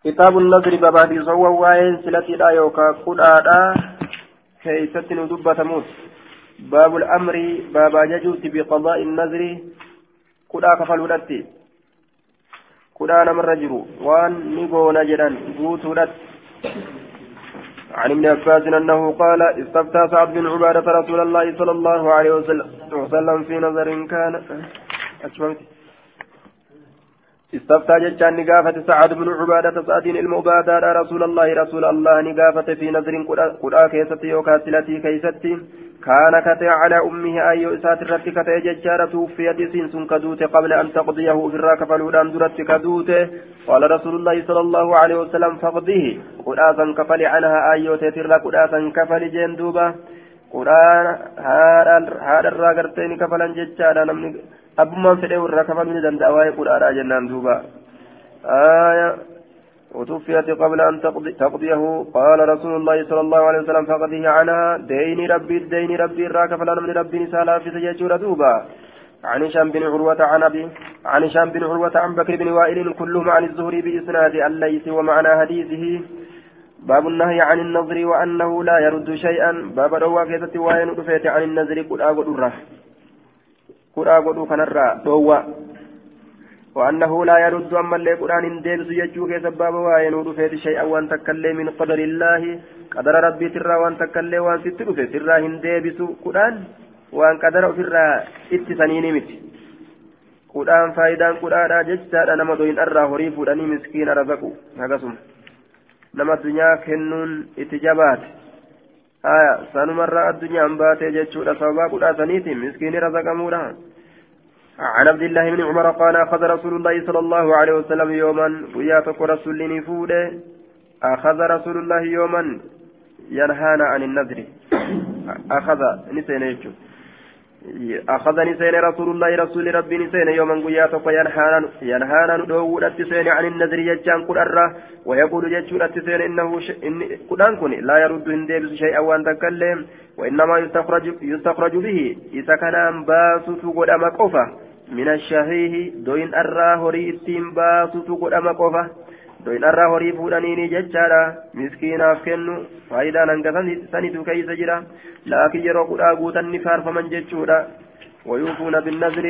كتاب النذر باب حديث هو وين سلتي لا يوكا قدادا كيست ندبة تموت باب الأمر باب ججوت بقضاء النذر قدا كفلولتي قدا نمر رجل وان نيغو نجرا بوتولت عن ابن عباس أنه قال استفتى سعد بن عبادة رسول الله صلى الله عليه وسلم في نظر كان استفتى جتان نقافة سعد بن عبادة سعدين المبادة رسول الله نقافة في نظر قرآ كيستي وكاسلتي كيستي كان كتي على أمه أي إسات الرد كتي ججارة توفيت سنس كدوت قبل أن تقضيه في الراكفل ودان درت كدوت قال رسول الله صلى الله عليه وسلم فقضيه قرآ كفل عنها أي تتر قرآ كفل جندوبة قرآن هذا الراكرتين كفلا ججارة نمني أبما فدي الركبان من دنداوي قرآن جنان دوبا آية وتوفيت قبل أن تقضيه قال رسول الله صلى الله عليه وسلم فقضيه عنها دين ربي الراكفل من ربي نسالا في سجاجور دوبا عن هشام بن عروة عن بكر بن وائل كلهم عن الزهري بإسناد الليث ومعنى حديثه باب النهي عن النظر وأنه لا يرد شيئا باب روا كيست وين رفيت عن النظر قل أقول قرآن قدو كنرى دوّا وأنه لا يرد أما اللي قرآن ديبس يجوك سباب وينود فيت شيئا وأن تكلم من قدر الله قدر ربي ترى وأن تكلم وأن ستر في ترى هنديبس قرآن وأن قدر ترى اتسانين مت قرآن فايدان قرآن ججتا نما دوين أرى هريف أني مسكين رزقو هكذا نما الدنيا كنون اتجابات سنمر الدنيا أنباتي جتشورا سوابا قد أثنيتي مسكين رزق مورا عن عبد الله بن عمر قال أخذ رسول الله صلى الله عليه وسلم يوما وياتك رسول نفوده أخذ رسول الله يوما ينهانا عن النذر أخذ نسين رسول الله رسول ربي نسين يوما قياتك ينهانا ندوود التسين عن النذر يجان قرأ ويقول يجون التسين إنه قرآن كن لا يرد هندبس شيئا وأن تكلم وإنما يستخرج به إذا كان باسط قدام قفة من الشهيه دوين أراه ريتين باسط قدام قفة دوين أراه ريفودانيني ججارا مسكينا فكنو فايدا ننقصن سنتو كيس جرا لكن يرو قرآن قوتا نفار فمن ججورا ويوفون بالنذر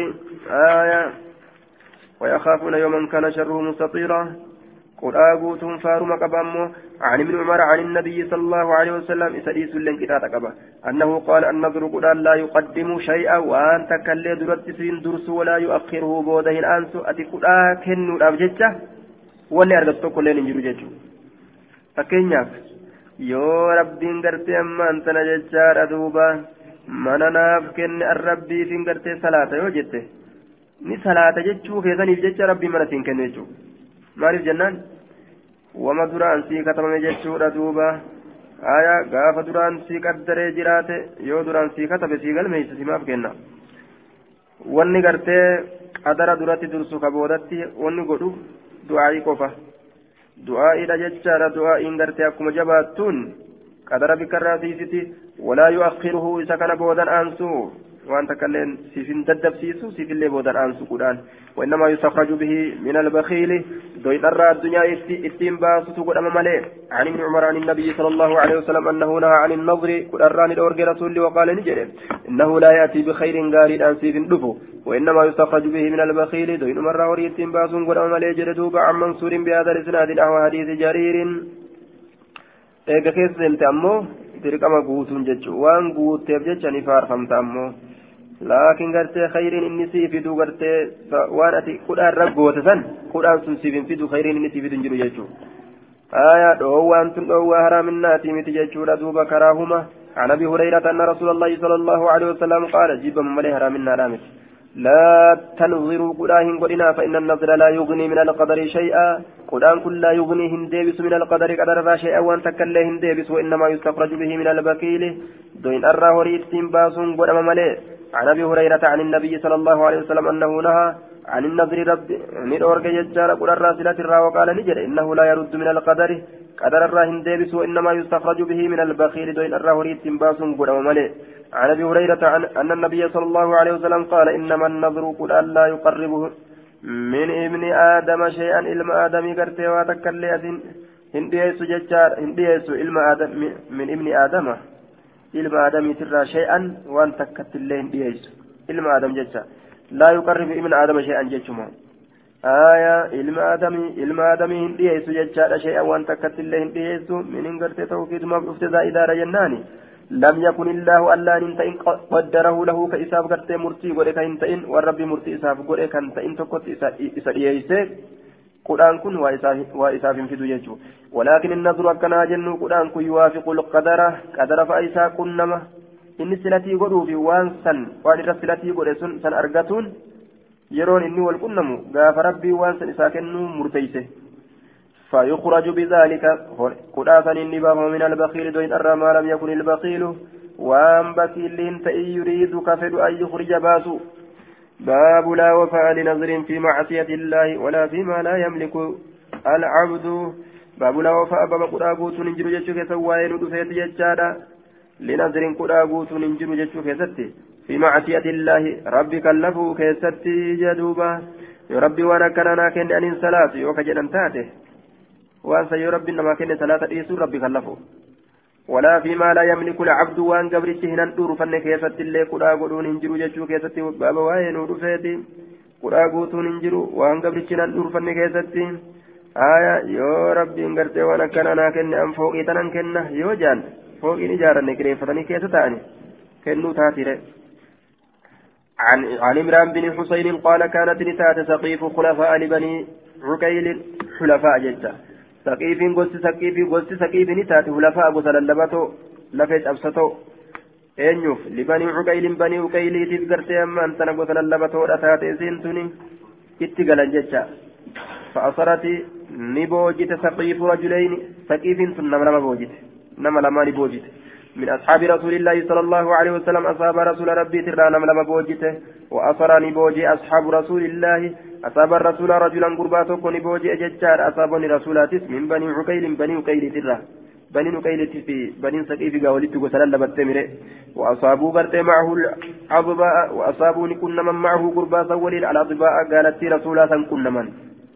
ويخافون يوما كان شره مستطيرا قرآن فارم قبامه عن ابن عمر عن النبي صلى الله عليه وسلم إسريس لن كتاب قبا أنه قال النظر قرآن لا يقدم شيئا وأن تكلي درتسين درس ولا يؤخره بوده الأنس أتي قرآن كنو الأبججة ولا أرغبتو كلين انجرو ججو فكينياك يو ربين قرتي أما أنت نججار أدوبا منناف كن الربي فين قرتي صلاة يو جته ni salaata jechuu keessaniif jecha rabbii mana siin kennu jechuudha maaliif jennaan wama duraan sii katabame jechuudha duuba gaafa duraan sii qaddaree jiraate yoo duraan sii katabe sii galmeeysa simaaf kenna wanni gartee qadara duratti dursu ka boodatti wanni godhu du'aa'ii qofa du'aa'iidha jechaadha du'aa'iin gartee akkuma jabaattuun qadara bikkarraa siisiti walaa yu'akhiruhu isa kana boodan aansuu وأنت كلين سيفين ددب سيسو سيف اللي بودر أنسو قرآن وإنما يستخرج به من البخيل دوين أرى الدنيا إتين باسو قد أمام عليه عن ابن عمر عن النبي صلى الله عليه وسلم أنه نهى عن النظر قد أراني الأورج رسول وقال نجري إنه لا يأتي بخير غارد أن سيف دفو وإنما يستخرج به من البخيل دوين مرة وري إتين باسو قد أمام عليه جردوب عن منصور بهذا الإسناد نحو حديث جرير إيجا كيس سنت أمو تركما قوتون جتشو وان قوت تبجتش نفار فمت أمو لكن قرتي خير إني سيفدو قرتي وانا قرآن رقوة سن قرآن سيفدو خير إني سيفدو جلو جيشو هو أنتم هو هرام الناتي متجيشو لدوب كراهما عن أبي هريرة أن رسول الله صلى الله عليه وسلم قال جيب من ملي هرام النارامت لا تنظروا قرآن قلنا فإن النظر لا يغني من القدر شيئا قرآن كل لا يغني هندبس من القدر قدر شيئا وأن تكله هندبس وإنما يستخرج به من البكيل دوين أراه ريتين باسون قرآن ملي عن أبي هريرة عن النبي صلى الله عليه وسلم أنه نهى عن النظر رب ندور ججار قل الراسلة الرا وقال نجر إنه لا يرد من القدر قدر الراهن ديبس وإنما يستخرج به من البخيل دوين الراهريت تنباس قل وملئ عن أبي هريرة أن النبي صلى الله عليه وسلم قال إنما النظر قل ألا من ابن آدم شيئا إلما آدم قرتي واتكلي هنديس ججار هنديس إلما آدم من ابن آدم إلما آدم ترى شيئا وان تكت الله هنديس إلما آدم ججار لا يقرب ابن آدم شيئا ججما آية إلما آدم هنديس ججار شيئا وان تكت الله هنديس من قرتي توكيد مبعوث إدارة جناني لم يكن الله ألا ننتئن قدره له كإساف قرتي مرتي ولك ننتئن والرب مرتي إساف ولك ننتئن تقط إسائيسيك قرآن كن وإساف في دجاجه ولكن النظر أكنا جنو قرآن كن يوافق القدر قدر فإسا كنما إن سلتي قدو في وانسا وان رسلتي قدو سن أرقتون يرون إني والقنم غاف ربي وانسا إسا كنو مرتيسه فيخرج بذلك قرآن النبام من البخيل دوين أرى ما لم يكن البخيل وأن بخيل تأي يريد كفد أن يخرج باسو باب لا وفاء لنظر في معصية الله ولا فيما لا يملك العبد باب لا وفاء باب قرآبوت ننجر جتشك سوائن دفيت جتشادا لنظر قرآبوت ننجر جتشك ستي في معصية الله ربك اللفو كيستي جدوبا يا ربي وانا كان كن أن صلاة وكجن تاته وأن سير ربي إنما كان صلاة إيسو ربي خلفه ولا فيما لا يملك العبد وأن قبرته نندور فن كيست اللي قرآ قدون انجروا جتشو كيست بابا وين ودفيتي قرآ قوتون انجروا وأن قبرته نندور فن كيست آية يا ربي انقرت وانا كان أنا كن أم فوقي تنن كنه يو جان فوقي نجارة نكري فتني كيستاني كنو تاتيري عن عمران بن حسين قال كانت نتات سقيف خلفاء لبني عقيل حلفاء جدا سقيف قلت سقيف نتات خلفاء قتل اللبتو لفت أبسطو eenyuuf libanii cuqaylin banii uqayliitiif gartee amma antana gosa lallabatoodha taate isiintuni itti galan jecha fa'asarati ni boojite saqiifu rajuleyni saqiifin sun nama lama boojite nama lamaa ni boojite من أصحاب رسول الله صلى الله عليه وسلم أصحاب رسول ربي ترانا لما بوجته وأصرني بوجي أصحاب رسول الله أصاب الرسول رجلا قرباتك نبوجي أججار أصابني رسولاتس من بني عقيل بني عقيل ترى بني عقيل في بني سقيف قاولت وسلل بتمره وأصابوا برت معه الأضباء وأصابوني كنا من معه قربات ولي على الأضباء قالت رسولا كنا من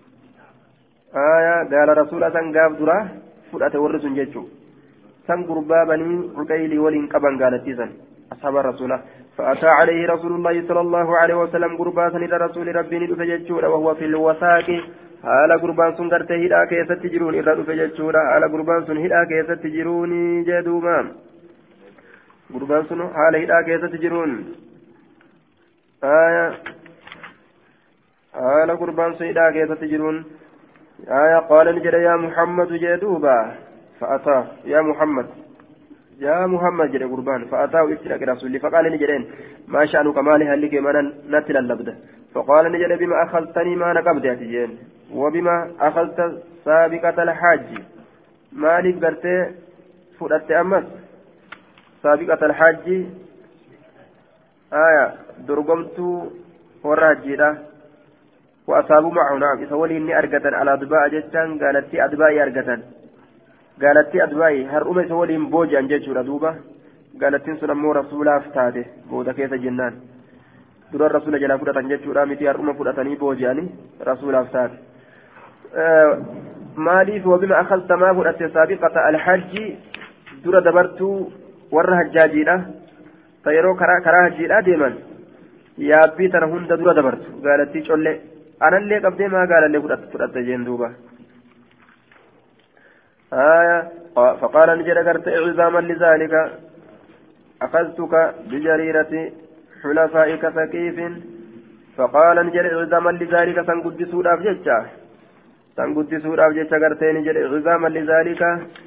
قال رسولا قاف درا فرأت ورس ججو سن قربا بني عقيل ولين قبن قالت سن أصحاب الرسول فأتى عليه رسول الله صلى الله عليه وسلم قربا سن إلى رسول ربي ندفججور وهو في الوثاق haala gurbaan sun gartee hidhaa keessatti jiruun irra dhufe jechuudha haala gurbaan sun hidhaa keessatti jiruun jedhuuma gurbaan sun haala hidhaa keessatti jiruun haala gurbaan sun hidhaa keessatti jiruun qaala ni jedhe yaa muhammadu jedhuuba fa'ataa yaa muhammad jedhe gurbaan fa'ataa itti dhaqe rasuulli faqaale ni jedheen maa sha'anuka maali haalli kee mana natti lallabda فقال نجد بما أخذتني ما نقبض أتجين وبما أخذت سابقة الحاج مالك قرت فرأت أمس سابقة الحاج درقمت وراجيرة وأصابوا معه نعم إسولي إني أرقة على أدباء جتان قالت أدبائي أرقة قالت أدبائي هرؤم إسولي بوجي أنججوا ردوبة قالت سنمو رسولا فتاته بودا كيس جنان dura rasuula jalaa fudhatan jechuudha miti har'uma fudhatanii booji'anii rasuulaaf taate maaliif wabima akalta maa fudhatte saabiqata alhajji dura dabartuu warra hajjaajiidha ta yeroo karaa hajjiidha deeman yaabbii tana hunda dura dabartu gaalattii collee anallee qabdee maa gaalallee fudhatte jeen duuba فقال نجد قرت عظاما لذلك أخذتك بجريرة حلفائك ثقيف فقال نجد عظاما لذلك سنقدسوا الأفجتش قرتين نجد عظاما لذلك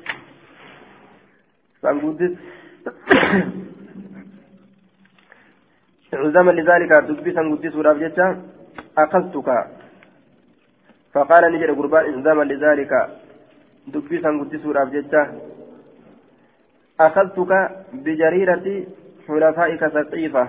سنقدس عظاما لذلك دبي سنقدسوا الأفجتش أخذتك فقال نجد قربان عظاما لذلك دبي سنقدسوا الأفجتش أخذتك بجريرة حلفائك ثقيفة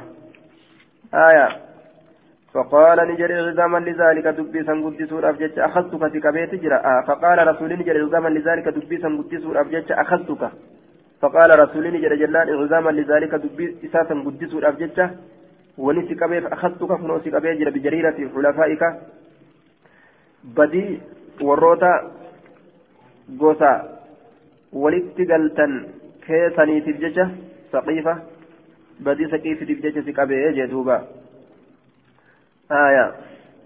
فقال نجري عظاما لذلك دبي سنقدسوا أفجتش أخذتك في كبيت جرا فقال رسول نجري عظاما لذلك دبي سنقدسوا أفجتش أخذتك فقال رسول نجري جلال عظاما لذلك دبي إساسا قدسوا أفجتش ونسي كبيت أخذتك فنوسي كبيت جرا بجريرة حلفائك بدي وروتا غوسا ولتقلتن كيساني تبججة سقيفة بدي سقيف تبججة سقابي جدوبا آية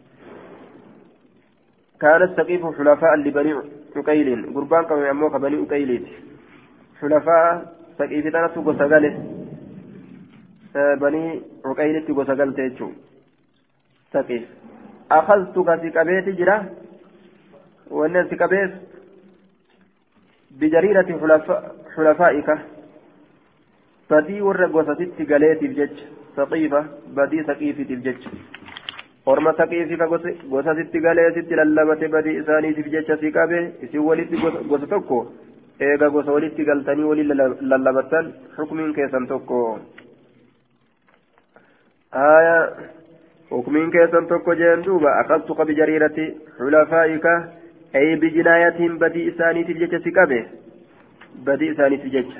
كان السقيف حلفاء لبني عقيل قربان كانوا يعموك بني عقيل حلفاء سقيف تنسو غوسا بني عقيل غوسا تيجو سقيف أخذتك سقابي جرا وأن سقابي بجريرة حلفائك بدي ورقوسة تقاليت الجج سقيفة بدي سقيفة الجج ورما سقيفة قوسة تقاليت تلالمة بدي إساني الجج سقابي إسي ولد قوسة توكو إيغا قوسة ولد تقالتني ولي لالمتان حكمين كيسان توكو آية حكمين كيسان توكو جندوبا أخذتك بجريرة حلفائك أي بجنايتهم بدي إساني الجج سقابي بدي إساني الجج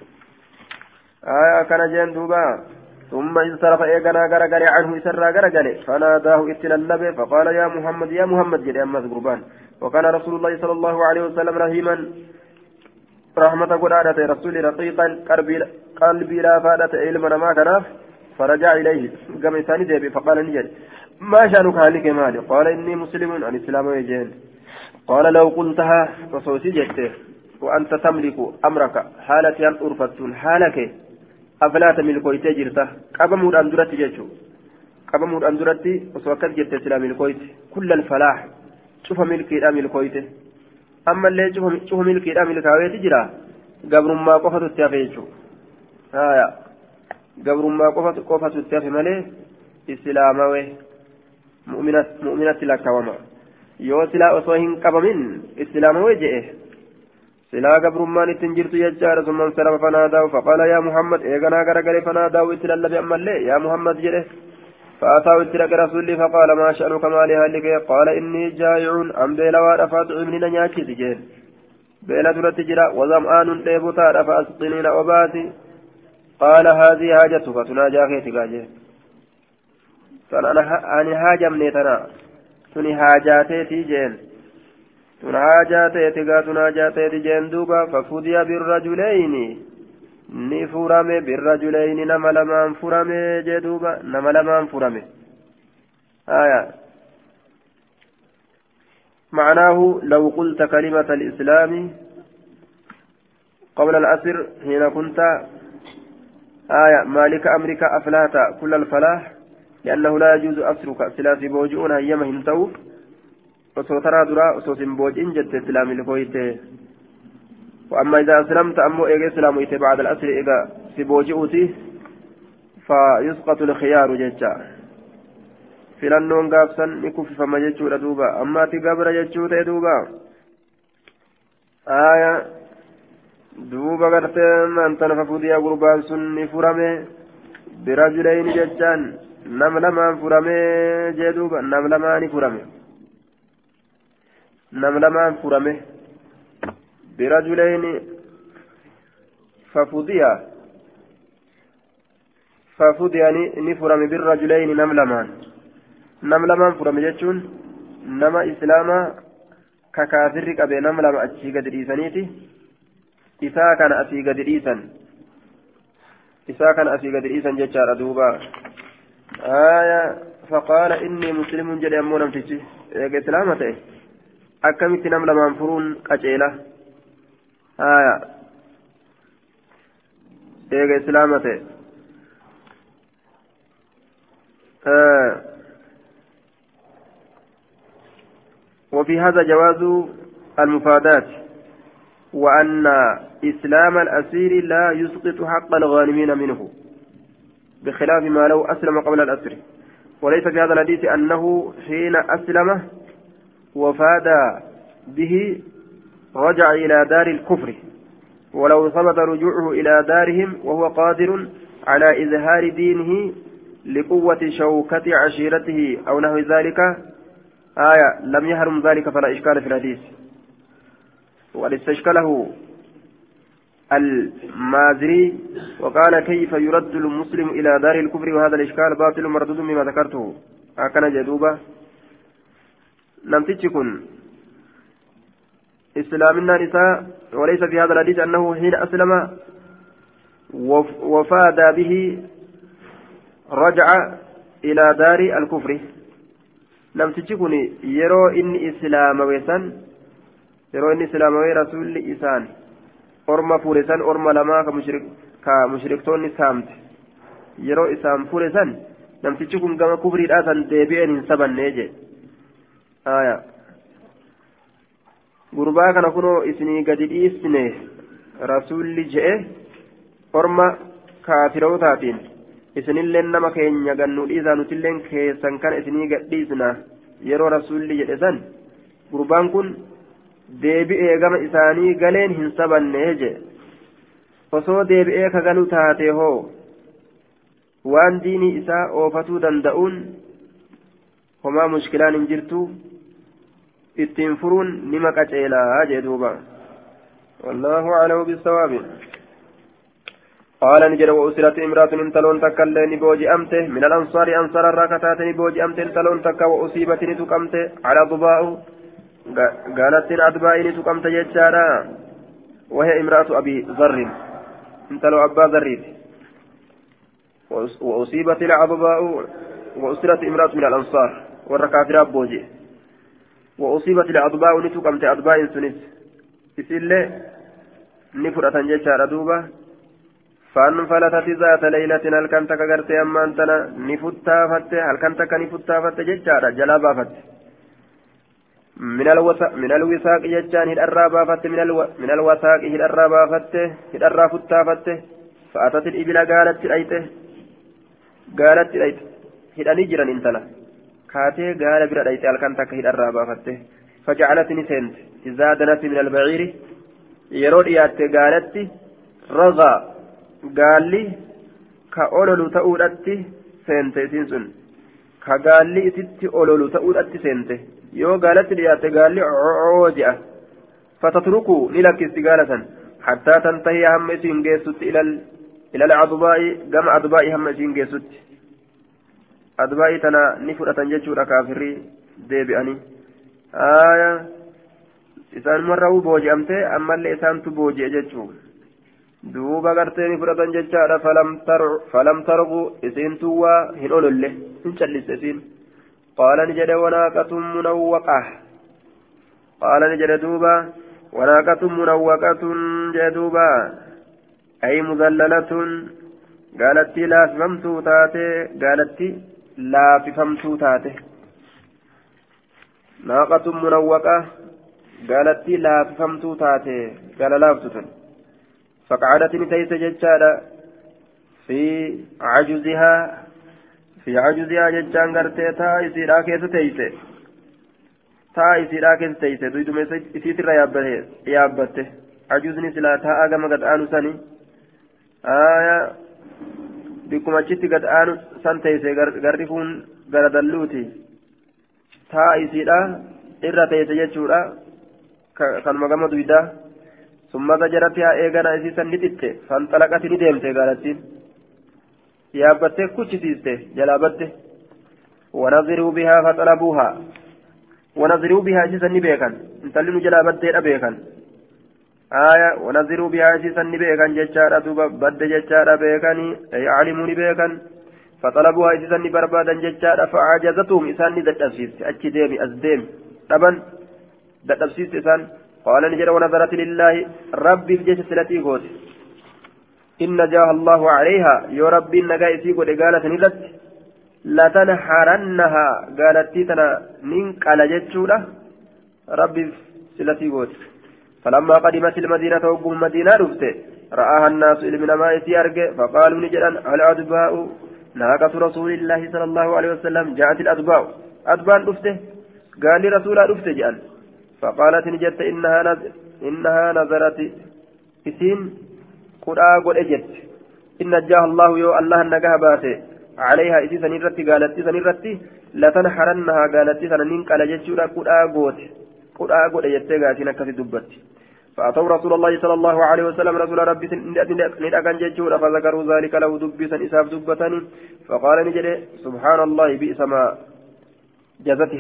كان جندوبا ثم انصرف إيقنا غرغل عنه إسرى غرغل فناداه اتلالب فقال يا محمد جل أما قربان وكان رسول الله صلى الله عليه وسلم رحيما رحمة قرآنة رسول رقيقا قلبي لا فادة علما ما كناف فرجع إليه قام إنساني ديبي فقال نجد ما شأنك هالك مالي قال إني مسلم عن الإسلام ويجين قال لو قلتها فصوتي جدته وأنت تملك أمرك حالة أن أرفت حالك أفلا تملكويت جرته قبمود أندرت جيتشو قبمود أندرت وسوكت جت سلام الكويت كل الفلاح شوف ملكي لا ملكويت أما اللي شوف ملكي لا ملكاويت جرا قبر ما قفت التافيتشو قبر ما قفت التافي مالي إسلاموي مؤمنة لك وما يو سلا أصوهن قبمين إسلاموي جئه سلا قبرمان تنجرت يجار ثم انصرف فناداه فقال يا محمد ايغنا غرغر فناداه اتلال بأمل يا محمد جله فأتاه اتلك رسولي فقال ما شأنك ما لهلك قال إني جائع أم بيلا وارفات عملنا نياكي تجين بيلا درت جرا وظمآن ليبوتا رفع سقنين وباتي قال هذه حاجتك تناجى خيتك جيه فأنا حاجة منيتنا تني حاجاتي تجين تناجاتي جندوبا ففدي بالرجلين نفرمي بالرجلين نملمان فرمي جدوبا نملمان فرمي معناه لو قلت كلمة الإسلام قبل الأسر حين كنت مالك أمرك أفلات كل الفلاح لأنه لا يجوز أسرك سلاسي بوجؤون أيام هنتو وصوتنا درا وصوت بوجين جد إسلام الكويت وأما إذا أسلمت أمو إيجا إسلام بعد الأسر إيجا سبوجئوتي فيسقط الخيار ججا filannoon gaafsan ni kuffifama jechuudha duuba ammaati gabra jechuu ta'e duuba duuba gartee mantana fafudiyaa gurbaan sun ni furame birajulayni jechaan nam lamaan furame jee duuba nam lamaani furame nam lamaan furame birajulayni fafudiyaa ni furame birajulayni nam lamaan furame jechuun nama islaamaa ka kaafirri qabe nama lama achii gadi dhiisaniiti isaa kana asii gadi dhiisan jechaadha duuba faqaala innii muslimun jedhe ammoo namtichi eega islaama ta'e akkamitti nam lamaan furuun qaceela eega islaama ta'e وفي هذا جواز المفادات وأن إسلام الأسير لا يسقط حق الغانمين منه بخلاف ما لو أسلم قبل الأسر وليس في هذا الحديث أنه حين أسلم وفاد به رجع إلى دار الكفر ولو ثبت رجوعه إلى دارهم وهو قادر على إظهار دينه لقوة شوكة عشيرته أو نحو ذلك لم يحرم ذلك فلا إشكال في الحديث وقد استشكله المازري وقال كيف يرد المسلم إلى دار الكفر وهذا الإشكال باطل مردود مما ذكرته هكذا جدوبة نمتشكن إسلامنا نساء وليس في هذا الحديث أنه حين أسلم وفاد به رجع إلى دار الكفر نمتشكن يرو إن إسلام ويسن يرو إن إسلام رسول إسان أرما فورسان أرما لما كمشركتون سامت يرو إسام فورسان نمتشكن كما كفر الآسان ديبئن سبن نيجي gurbaa kana kunoo isinii gadi dhiisne rasuulli je'e orma kaafirootaatiin isinilleen nama keenya gannu dhiisaa nutilleen keessan kana isinii gadhiisna yeroo rasuulli jedhe san gurbaan kun deebi'ee gama isaanii galeen hin sabanne je osoo deebi'ee ka galu taate hoo waan diinii isaa oofatuu danda'uun homaa mushkilaan hin jirtu ittiin furuun nima qaceelaa jee duuba wallaahu aclamu bissawaabi قال نجد وأسرت امرأة انتلون تكا اللين بوجي أمته من الأنصار أنصار الراكتات بوجي أمته انتلون تكا وأصيبت نتكمته على ضباء قالت أدباء نتكمته ججارا وهي امرأة أبي ذر انتلو أبا ذريت وأصيبت العضباء وأسرت امرأة من الأنصار والركافرات بوجي وأصيبت الأضباء نتكمت أضباء سنس إسلي نفرة جيشارة دوبة فانفلتت ذات ليلة هل كنت كغرت أما أنتنا نفتا فت هل كنت كنفتا فت جيشارة جلابا فت من الوثاق جيشان هل الرابا فت من الوثاق هل الرابا فت هل الرافتا فت فأتت الإبل قالت هل أنجرا انتلا كاتي قال برأيت الكنتك هي الرابع فته فجعلتني سنت إذا دنت من البعير يرود ياتي قالت رغى قال لي كأولو تأولت سنت سنسن كقال لي ست أولو تأولت سنت يو قالت لي ياتي قال لي عوجئة فتتركوا لك استقالة حتى تنتهي هم سنجيست إلى العضباء جمع عضباء هم سنجيست adbaa'ii tana ni fudhatan jechuudha kaafirrii deebi'anii isaan marra'uu booji'amtee ammallee isaantu booji'e jechuudha duuba gartee ni fudhatan jechaadha falam targu isiintu waa hin ololle hin callisse isiin qaala ni jedhe wanaaqatun munawwaqah qaala ni jedhe duuba wanaaqatun munawwaqatun jedhe duuba ay mudallalatun gaalattii laafifamtuu taate gaalattii laafifamtuu taate naaqatun munawwaqa gaalattii laafifamtuu taate gaala laaftutun faqacadatin tayse jechaadha fi cajuzihaa jechaan gartee taa isiidhaa keessa teyse duyduma isiitirra yaabbatte cajuzni silaa taa'a gama gad aanu sani bikkuma achitti gad aanu san teeyse garri kun gara dalluuti taa isiidha irra teeyse jechuudha kanuma gama duydaa summata jaratti haa eegana isii san ni xitte fanxalaqati ni deemte gaalattiin yaabbattee kuchisiiste jalaabatte wanaziruu bihaa faxalabuuhaa wanaziruu bihaa isii san ni beekan intalli nu jalaabatteedha beekan ونظروا بها أسيسا نبيكا جتشارا دوبا بد جتشارا بيكاني أي علموا نبيكا فطلبوها أسيسا نبربادا جتشارا فعجزتهم إسان ندتبسيس أتشي ديمي أزديم طبعا دتبسيس إسان قال نجر ونظرت لله ربي في جيش سلتي قوت إن جاه الله عليها يا ربي النقائسي قد قالت نرت لتنحرنها قالت تيتنا ننك على جتشورا ربي سلتي قوت فلما قدمت المدينة وقم مدينة رفته رآها الناس من ماء سيارك فقالوا نجدا الأدباء ناقة رسول الله صلى الله عليه وسلم جاءت الأدباء أدباء رفته قال لي رسول رفته جأن فقالت نجدت إنها نظرت إسين قرآ قل أجت إن جاه الله يو الله النقه باته عليها إسي سنرتي قالت سنرتي لتنحرنها قالت سننك على جتشورا قرآ قل أجت قاتنا كفي دبت فأتوا رسول الله صلى الله عليه وسلم رسول ربي ندأكن جتشورا فذكروا ذلك له دبسا إساف دبتني فقال نجري سبحان الله بئس ما جزتها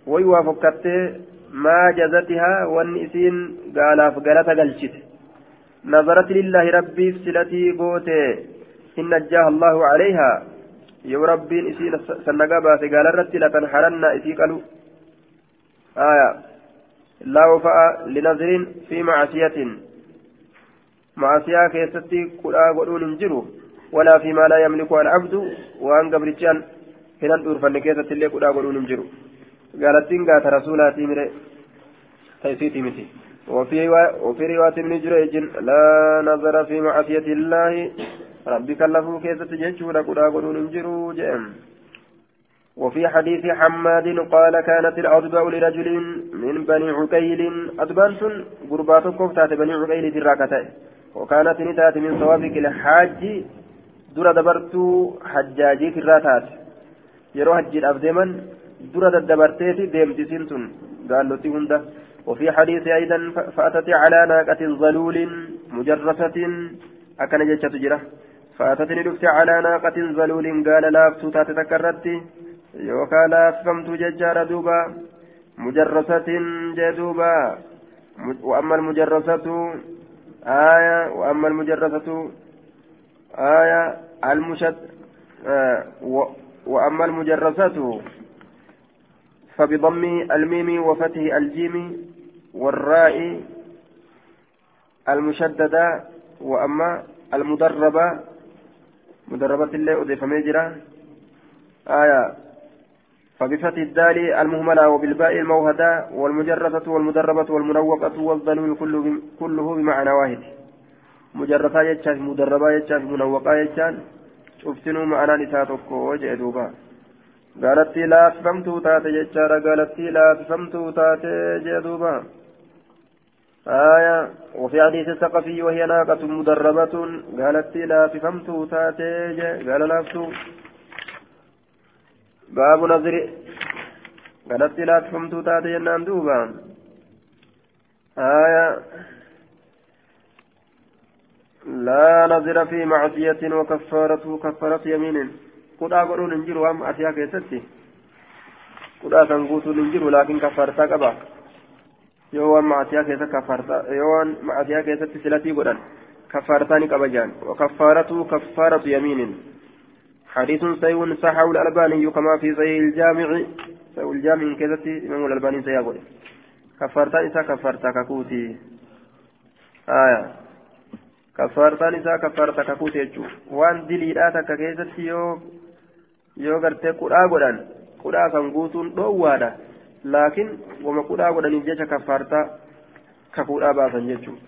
ويوافقت ما جزتها والنسين قال فقالت قلشت نظرت لله ربي سلتي قوتي إن نجاها الله عليها يو ربي إسين سنقابات قال الرد لتنحرن إسيك آية لا وفاء لنظر في معصية معصية كيستي قرآ قلون انجروا ولا فيما لا يملكها العبد وأن قبرتشان هنا الأرفن كيستي اللي قرآ قلون انجروا قالت تنقات رسولاتي من تيسيتي متي وفي رواية ابن جريج لا نظر في معصية الله ربي كلفه كيستي جيشه لقرآ قلون انجروا جئم وفي حديث حماد قال كانت الأضباء لرجل من بني عقيل أضبانت قرباتكم تات بني عقيل دراكتين وكانت نتات من صوابك الحاج در دبرت حجاجي كراتات يروح حج الأبدمن در دبرتيت ديمت سنتن قال له تهنده وفي حديث أيضا فأتت على ناقة ظلول مجرفة أكن جيشة تجرة فأتتني دفت على ناقة ظلول قال لا فتات تكررت يوكا لا فهمت ججار دوبا مجرسة جدوبا وأما المجرسة آية المشد وأما المجرسة فبضم الميم وفتح الجيم والراء المشددة وأما المدربة مدربة اللي أضيف ميجرة آية فبفتح الدال المهملة وبالباء الموهدة والمجرسة والمدربة والمنوقة والظلول كله بمعنى واحد مجرسة يجان مدربة يجان منوقة يجان شفتنوا معنا نساتك وجه دوبا قالت لا فهمت تاتي يجارة قالت لا فهمت تاتي جدوبا آية وفي حديث الثقفي وهي ناقة مدربة قالت لا فهمت تاتي قال لا باب نظر قالت لا فهمت تاتي جنان دوبا آية لا نظر في معصية وكفارته كفارة يمين قد أقولون ننجر وام أتيا كيستي قد أتنقوت ننجر لكن كفارتا قبا يوان ما أتيا كيست كفارتا يوان ما أتيا كيست سلتي قدان كفارتاني قبجان وكفارته كفارة يمين حديث سيء صحه الألباني كما في صحيح الجامع صحيح الجامع كذا إمام الألباني سيقول كفارتان إسا كفارتا ككوتي آية كفارتان إسا كفارتا ككوتي يجو وان دليلاتك كيزتي yoo gartee qudhaa godhan qudhaa kan guutuun dhoowwaadha laakiin wama qudhaa godhaniif jecha kaffaartaa kakuudhaa baasan jechuudha.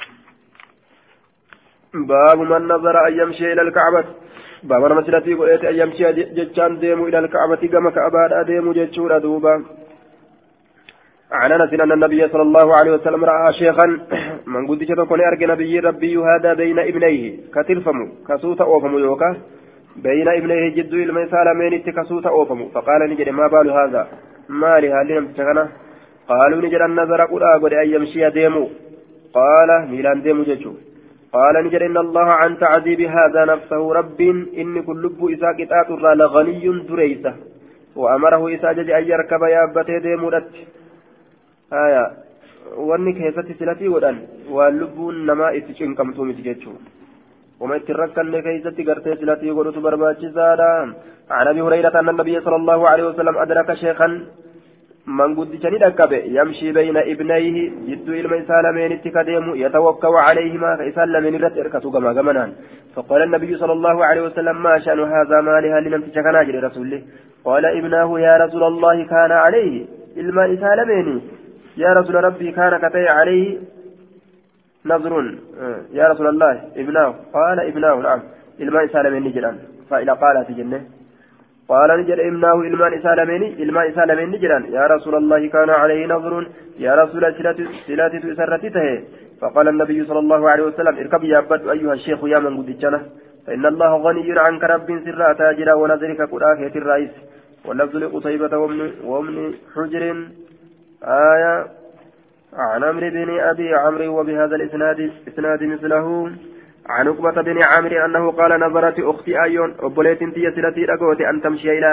baabu man nazara an yamshii ila alkacbati baaba nama silatii godheete an yamshii jechaan deemu ila alkacbati gama ka'abaadhaa deemu jechuudha duuba. عن انس ان النبي صلى الله عليه وسلم راى شيخا من قد شتكون ارجى نبي ربي هذا بين ابنيه كتلفم كسوت اوفم يوكا بين ابنيه جد الميسال من كسوت اوفم فقال نجد ما بال هذا ما لهذه تكنا قالوا نجد النظر قد اقول ان يمشي ديمو قال ميلان ديمو ججو قال نجد ان الله عن تعذيب هذا نفسه رب ان كل لب اذا قطعت لغني دريسه وامره اذا جد ان يركب يابته ديمو آية واني كيستي سلتي ودان واللبون نما اتشين كمتوم اتجيتشو وما اتركن كيستي قرتي سلتي ودوت برباتي زادا عن ابي هريرة ان النبي صلى الله عليه وسلم ادرك شيخا من قد جني دكبه يمشي بين ابنيه جد الميسال من اتكاديم يتوكل عليهما فيسال من رت اركتو كما غمنان فقال النبي صلى الله عليه وسلم ما شأن هذا مالها لم تشكنا جري رسوله قال ابناه يا رسول الله كان عليه الماء سالميني يا رسول ربي كان كتي عليه نظر يا رسول الله ابناه قال ابناه نعم الماء سالمين نجران فإلى قالت جنة قال نجر ابناه الماء سالمين نجران يا رسول الله كان عليه نظر يا رسول سلاتي تسرتته فقال النبي صلى الله عليه وسلم اركب يا عبد أيها الشيخ يا من قد جنة فإن الله غني عنك رب سرا تاجرا ونظرك قراك الرئيس واللفظ لقصيبة ومن حجر آية عن عمرو بن أبي عمرو وبهذا الإسناد مثله عن عقبة بن عمرو أنه قال نظرت أختي أيون أبوليت تي سلتي رقوت أن تمشي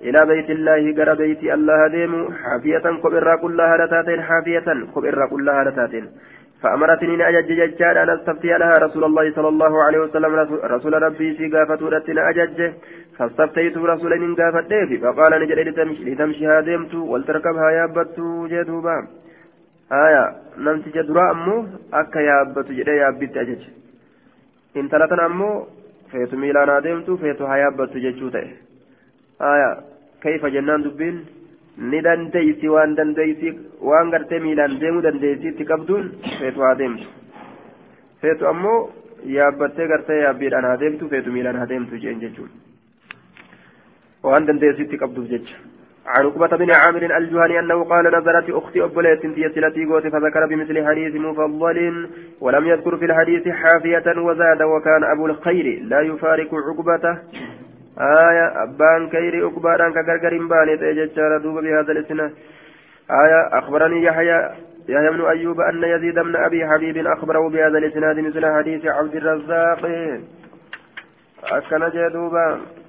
إلى بيت الله قرى بيت الله ديم حافية كبرى كلها لتاتين حافية كبرى كلها لتاتين فأمرتني أن أجج ججال أن أستفتي لها رسول الله صلى الله عليه وسلم رسول ربي في قافة رتنا أجج فاستفتيت رسولا إن قافت ديفي فقال نجل لتمشيها ديمت ولتركبها يابت جدوبا نمت جدرا أمو أكا يابت جدي يابت أجج إن تلتنا أمو فيتو ميلانا ديمت فيتو هيابت ججوته كيف جنان دبين ni dandeeysi waan gartee miilaan deemuu dandeeysiitti qabduun feetu haa deemtu feetu ammoo yaabbattee gartee yaabbiidhaan haa deemtu feetu miilaan haa deemtu jeen jechuun waan dandeeysiitti qabduuf jecha عن عقبة بن عامر الجهني أنه قال نزلت أختي أبليت في التي قوت فذكر بمثل حديث مفضل ولم يذكر في الحديث حافية وزاد وكان أبو الخير لا يفارق عقبته أبان كيري أكباران كغرغر باني تيجتشار دوب بهذا الاسناد أخبرني يحيى بن أيوب أن يزيد بن أبي حبيب أخبره بهذا الاسناد مثل حديث عبد الرزاق أكن جدوبا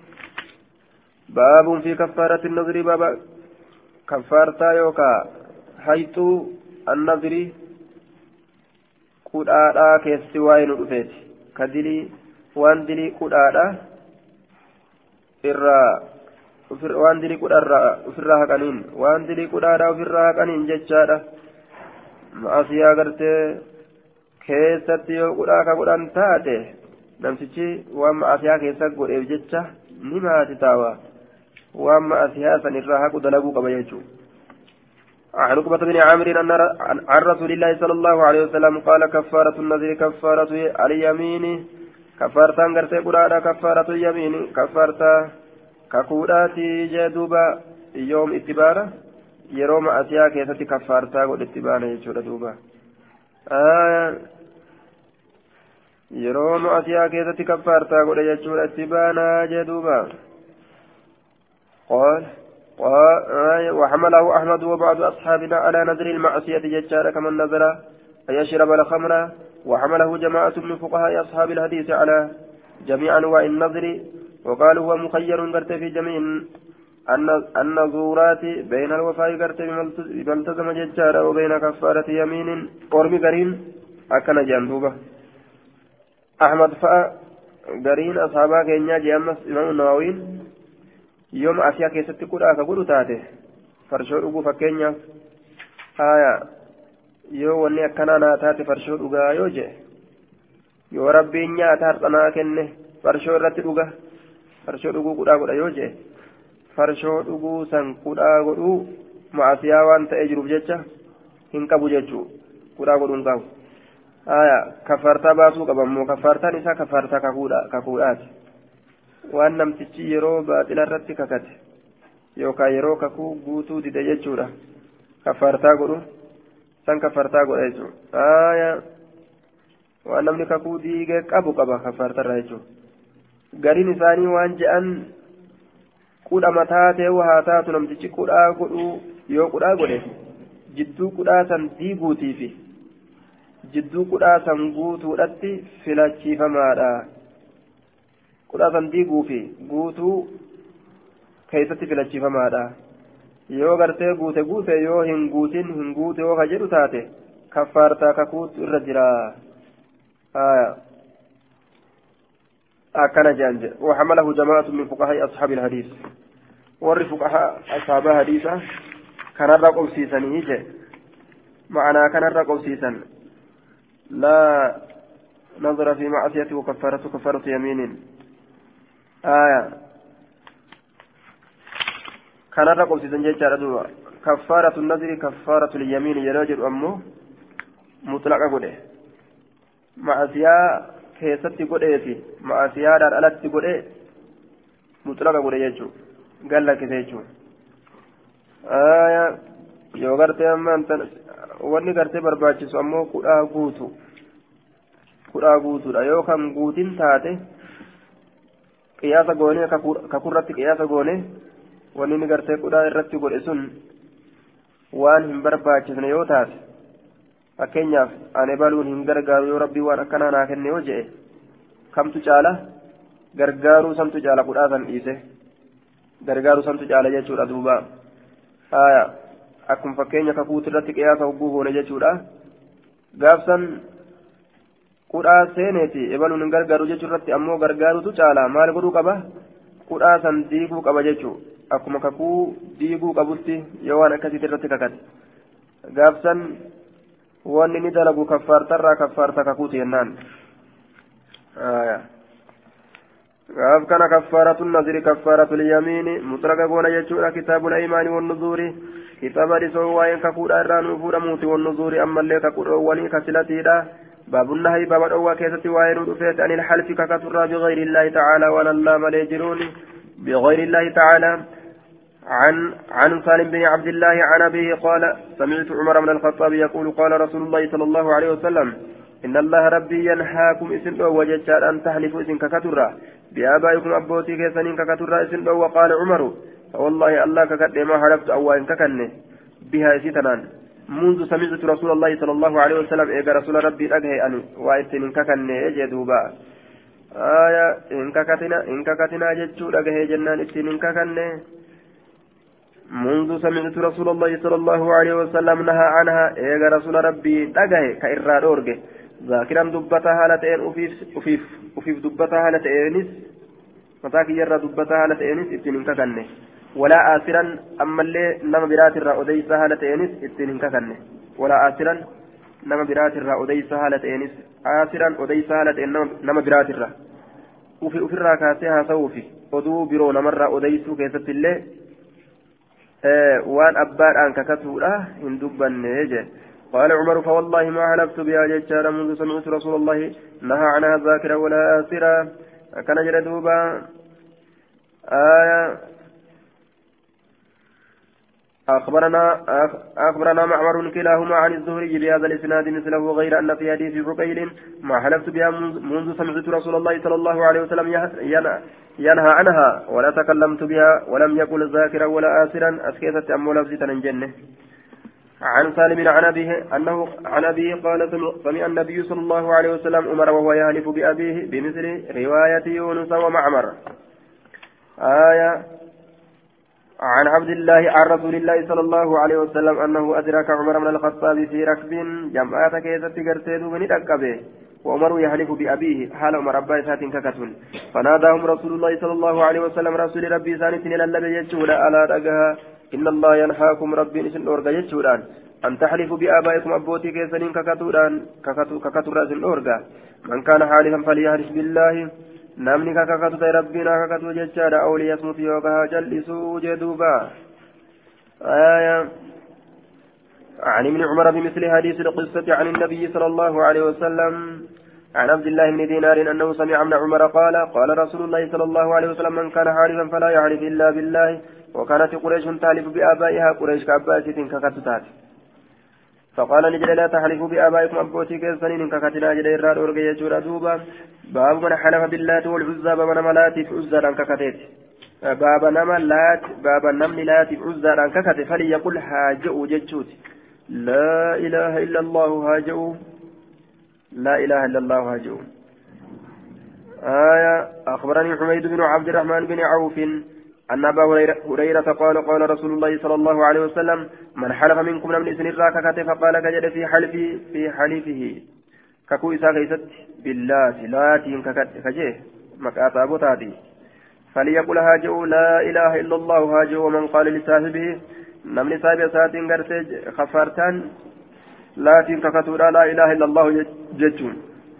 باب في كفارة النذر باب كفارتا يوكا حيث النذر قد آلا كيستوائن الأفيت كدلي وان دلي قد آلا waan dilii ofirraa haqaniin waan dilii qudhaadhaa ofirraa haqaniin jechaadha ma'asiyaa gartee keessatti yoo qudhaa ka godhan taate namtichi waan ma'asiyaa keessa godheef jecha ni maati taawa waan ma'asiyaa san irraa haqu dalaguu qaba jechuudha. عن عقبة بن عامر عن رسول الله صلى الله عليه وسلم قال كفارة النذر كفارة اليمين كفارتان غرتي قرادا كفارة اليمين كفارة كقولاتي جدوبا يوم اتبارة يروم أسيا كيستي كفارتا قد اتبانا يجود دوبا يروم أسيا كيستي كفارتا قد يجود اتبانا جدوبا قال وحمله أحمد وبعض أصحابنا على نذر المعصية ججارة كمن نذر أن يشرب الخمر وحمله جماعة من فقهاء أصحاب الحديث على جميع أنواع النذر وقالوا هو مخير قرت في جميع النذورات بين الوفاء قرت بملتزم ججارة وبين كفارة يمين قرم قرين أكن جندوبة أحمد فأ قرين أصحابها كينيا جيامس إمام النووين يوم أشياء كيست كودا كقولوا تاته فرشوا أبو فكينيا yoo wanni akkanaa naa taate farshoo dhugaa yoo jee yoo rabbiin nyaata har'anaa kenne farshoo irratti dhuga farshoo dhuguu qudhaa godha yoo jee farshoo dhuguu san qudhaa godhuu maasiyaa waan ta'ee jiruuf jecha hin qabu jechuu qudhaa godhuu hin qabu kafaartaa baasuu qabammoo kafaartaan isaa kafaartaa kakuudhaati waan namtichi yeroo baaxila irratti kakate yookaan yeroo kakuu guutuu dide jechuudha kafaartaa godhu san kafartaa godha jechuudha waan namni kakuu diigee qabu qaba kafartarraa jechuudha gariin isaanii waan je'an qudha mataa ta'e haa taatu namtichi qudhaa godhuu yoo qudhaa godhe jidduu qudhaa san diiguutii fi jidduu qudhaa san guutuudhatti filachiifamaadha qudhaa san diiguu fi guutuu keessatti filachiifamaadha. yoo gartee guute yoo hin guute yoo ka jedhu taate kaffaartaa kakuutu irra jira akkana jedhan jedhe وحمله جماعة من فقهاء أصحاب الحديث ور فقهاء أصحاب الحديث كان الرقم سيسن يجي معنا كان الرقم سيسن لا نظر في معصيته وكفارته كفارة يمين كان الرقم سيزن جيتشارا دوبا كفارة النذر كفارة اليمين يراجل أمه مطلقة قده معصية كيستي قدهتي معصية دار ألتي قده مطلقة قده يجو قال لك يجو yoo gartee ammaan wanni gartee barbaachisu ammoo kudhaa guutuudha yoo kan guutin taate qiyaasa goone kakurratti qiyaasa goone wanni ni gartee kudhaa irratti godhe sun waan hin barbaachisne yoo taate fakkeenyaaf ani baluun hin gargaaru yoo rabbii waan akkanaa naa kenne yoo jedhe kamtu caala gargaaruu samtu caala kudhaa san dhiise غرغارو سنت جالا جچودا دوبا أكم فكين كفوت رتك يا صوبه نجتورا غافسن قرآ سينتي إبلو نغرغرو جتورتي أمو غرغارو تجالا مال غدو قبا قرآ سن ديغو قبا جتو أكم كفو ديغو قبوتي يوان أكسي ترتك كت غافسن واني ندلقو كفار ترى كفار تككوتي ينان غاف كان كفارة النذر كفارة اليمين مطلقة قونا جتورا كتاب الأيمان والنذور كتاب رسول وين كفور أران وفور موت والنذور أما اللي كفور ولي كسلتيرا باب النهي باب الأوى كيسة وين رفيت عن الحلف ككثر بغير الله تعالى ولا الله مليجرون بغير الله تعالى عن سالم بن عبد الله عن أبيه قال سمعت عمر بن الخطاب يقول قال رسول الله صلى الله عليه وسلم إن الله ربي ينهاكم اسم وجدت أن تحلفوا اسم ككثر بآبائكم أبوتي كيسنين ككثر اسم وقال عمر والله الله ككد ما حلفت أو إن ككنه بها سيتنان منذ سمعت رسول الله صلى الله عليه وسلم إيه رسول ربي أجهي أن وإن ككنه يجدوبا إن ككتنا جتشو أجهي جنان إن ككنه منذ سمعت رسول الله صلى الله عليه وسلم نهى عنها إيه رسول ربي أجهي كإراد أورجه ذاكرا دبتها لتين أفيف دبتها لتينس متاك يرى دبتها لتينس إن ككنه ولا آسرا أما اللي نما برات الرأودي سهلة إنس إتنين ككنه ولا آسرا نما برات الرأودي سهلة إنس آسرا أودي سهلة نما برات الرأ وفي الراكاسها صوفي ودو برو نمر أودي سو كيست اللي وان أبار أنك كتولا هندوبا نيجي قال عمر فوالله ما حلفت بها جيتشارا منذ سمعت رسول الله نهى عنها ذاكرا ولا آسرا كان جلدوبا أخبرنا معمر كلاهما عن الزهري بهذا الإسناد مثله غير أن في حديث عقيل ما حلفت بها منذ سمعت رسول الله صلى الله عليه وسلم ينهى عنها ولا تكلمت بها ولم يقل ذاكرا ولا آسرا أسكيتت أم لفظة الجنة عن سالم عن أبيه قال سمع النبي صلى الله عليه وسلم أمر وهو يهلف بأبيه بمثل رواية يونس ومعمر عن عبد الله عن رسول الله صلى الله عليه وسلم أنه أدرك عمر بن الخطاب في ركب جمعات كيست قرتيد من ركبه وعمر يحلف بأبيه حال عمر أبا إسات ككتل فناداهم رسول الله صلى الله عليه وسلم رسول ربي سانتين للبي يجولا ألا رقها إن الله ينهاكم ربي نسن أورغا يجولان أن تحلفوا بآبائكم أبوتي كيسنين ككتل رأسن أورغا من كان حالفا فليحلف بالله namni kakakatu ta'e rabbiin kakatu jechaadha awli yasmut yookaan jallisuu jedhuuba عن ابن عمر بمثل حديث القصة عن النبي صلى الله عليه وسلم عن عبد الله بن دينار أنه سمع ابن عمر قال رسول الله صلى الله عليه وسلم من كان حالفا فلا يعرف إلا بالله وكانت قريش تحلف بآبائها قريش كأبائها ككتتات فقال نجد لا تحلفوا بآبائكم أبوتي كيسنين ككتنا جد إراد أرقية جورا دوبا باب من حلف باللات والعزى باب نملات عزى عن ككتت باب نملات عزى عن ككت فليقل هاجئوا جتشوت لا إله إلا الله هاجئوا لا إله إلا الله هاجئوا أخبرني حميد بن عبد الرحمن بن عوف أن أبا هريرة قال رسول الله صلى الله عليه وسلم من حلف منكم من إسن الراككة فقال كجد في حلفه ككو إسا كيست بالله لاتين كجيه مكاتا بوتاتي فليقل هاجئوا لا إله إلا الله هاجئوا ومن قال لصاحبه نمني صاحب ساتين قرتج خفارتان لاتين ككتورا لا إله إلا الله جتون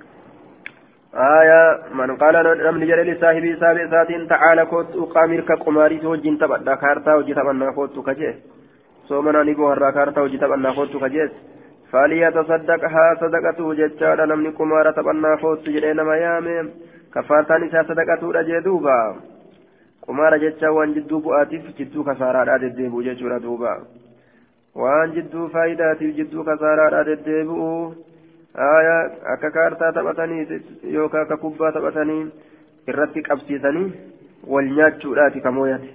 من قال نمني جري لصاحبه صاحب ساتين تعالى كوت أقامر كقماري توجين تبدا كارتا وجي تبنا كوت كجيه سومنا نيبو هرا كارتا وجي تبنا كوت كجيه فليتصدقها صدقته جتشارا نمني كمارة تبنا كوت جرينا ما يامي كفارتان إسا صدقته رجدوبا كمارة جتشا وان جدو بؤاتف جدو كسارا ديبو جتشورا دوبا وان جدو فايداتف جدو كسارا ديبو akka kaartaa taphatanii yookaan akka kubbaa taphatanii irratti qabsiisanii wal nyaachuudhaati kamooyate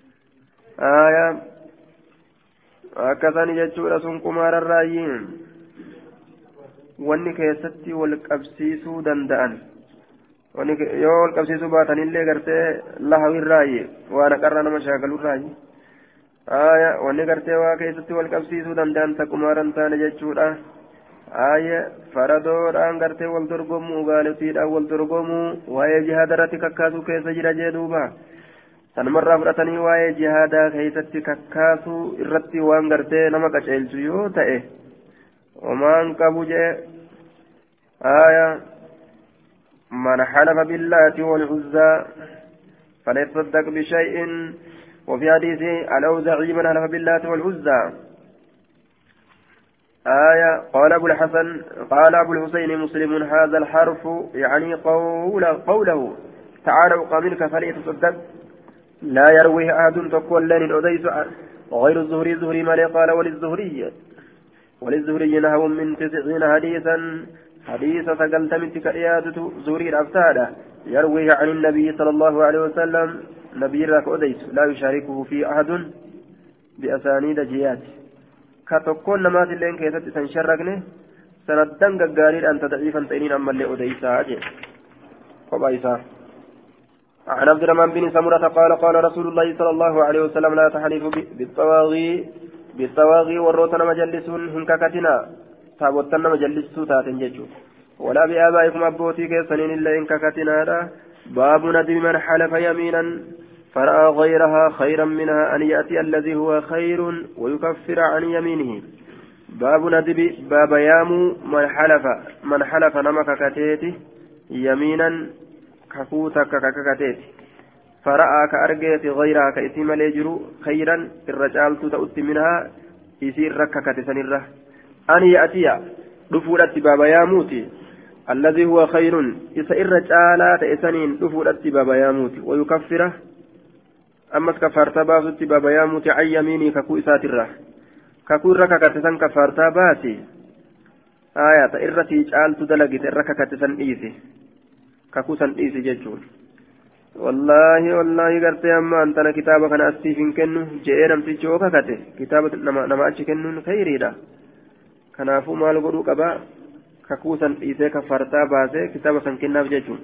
akkasanii jechuudha sun kumaararraayyiin wanni keessatti wal qabsiisuu danda'an يو القبسيس باتن اللي قرتي لهو الراي وانا قرنا مشاكل الراي wanni gartee waa keessatti wal qabsiisuu danda'an takkumaaraan taane jechuudha faradoodhaan gartee wal dorgomuu gaalotiidhaan wal dorgomuu waa'ee jihaada irratti kakkaasuu keessa jira jee duuba sanumarraa fudhatanii waa'ee jihaadaa keessatti kakkaasuu irratti waan gartee nama qaceelchu yoo ta'e omaan qabu jee man halafa billaati wal uzzaa فليتصدق بشيء وفي حديث الأوزاعي من حلف بالله والعزى قال أبو الحسن قال أبو الحسين مسلم هذا الحرف يعني قوله تعالى أقاملك فليتصدق لا يرويه أحد تقول لن أديس غير الزهري زهري مالي قال وللزهري نهو من 90 حديثا حديث سقلت من تكريات زهري الأفتادة يرويه عن النبي صلى الله عليه وسلم نبي راك أديس لا يشاركه في أحد بأسانيد جيات كتكون نمات اللين كيست تنشرقني سندن قارير أنت ضعيفا تئنين أما اللي أديسا أجي قبائسا عن عبد الرحمن بن سمرة قال رسول الله صلى الله عليه وسلم لا تحلفوا بالطواغي والروتنا مجلسون هنككتنا تابوتنا مجلسو تاتنججو ولا بآبائكم أبوتي كيسنين إلا هنككتنا باب ندم من حلف يمينا فرأى غيرها خيرا منها أن يأتي الذي هو خير ويكفر عن يمينه باب ندب باب يامو من حلف نمك كتيتي يمينا كفوتك ككتيتي فرأى كأرجيت غيرها كإسم ليجرو خيرا الرجال تؤتي منها يسير رككة سنرة أن يأتي رفولة باب ياموتي الذي هو خير إسئر رجالات إسنين رفولة باب ياموتي ويكفره أما كفارتا باسوتي بابا ياموتي عن يميني ككو إسات الره ككو رككتسن كفارتا باسي إرتي جعلت دلقت الرككتسن إيسي ككو سن إيسي ججون والله قرتي أما أنتنا كتابك أنا أستيفين كنو جئنا متجو ككته كتابة نما أتش كنو خيري دا كنافو مال قدو كبا ككو سن إيسي كفارتا باسي كتابة سن كناف ججون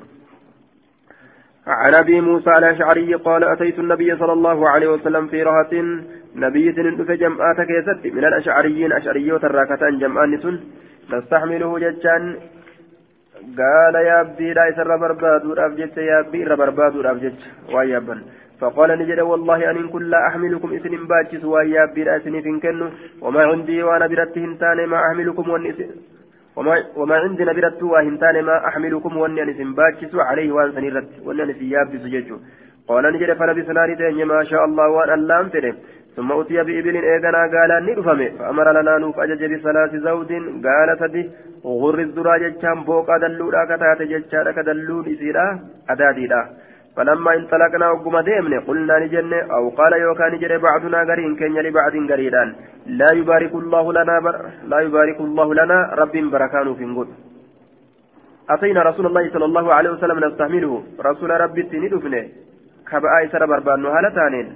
عن ابي موسى الاشعري قال اتيت النبي صلى الله عليه وسلم في رهة نبي في جمعات كيست من الاشعريين اشعريوت الراكتان جمعان سن نستحمله ججان قال يا ابي لا يسر بربادور ابجت يا ابي ربربادور ابجت ويابا فقال نجد والله ان كن لا احملكم اسن باجس ويا ابي لا اسن فينكن وما عندي وانا برتهن تاني ما احملكم وما عندنا برد وهنتان ما أحملكم وأنني سنباكس عليه وأن سنرد وأنني سياب سججو قال نجد فلبسنا ردين ما شاء الله وأن اللام فره ثم أتي بإبل إيقنا قال نرفمه فأمر لنا نوف أجج بثلاث زود قال سدي غر الزراج جام بوك أدلولا كتات ججارك دلول إسيرا أداديلا فلما انطلقنا وقم ديمنا قلنا نجنة أو قال يوكا نجد بعضنا قرين كن لبعض قريدان لا يبارك الله لنا رب بركان في نقول أتينا رسول الله صلى الله عليه وسلم نستحمله رسول ربي تندفنه كبأي سر بربان هالتانين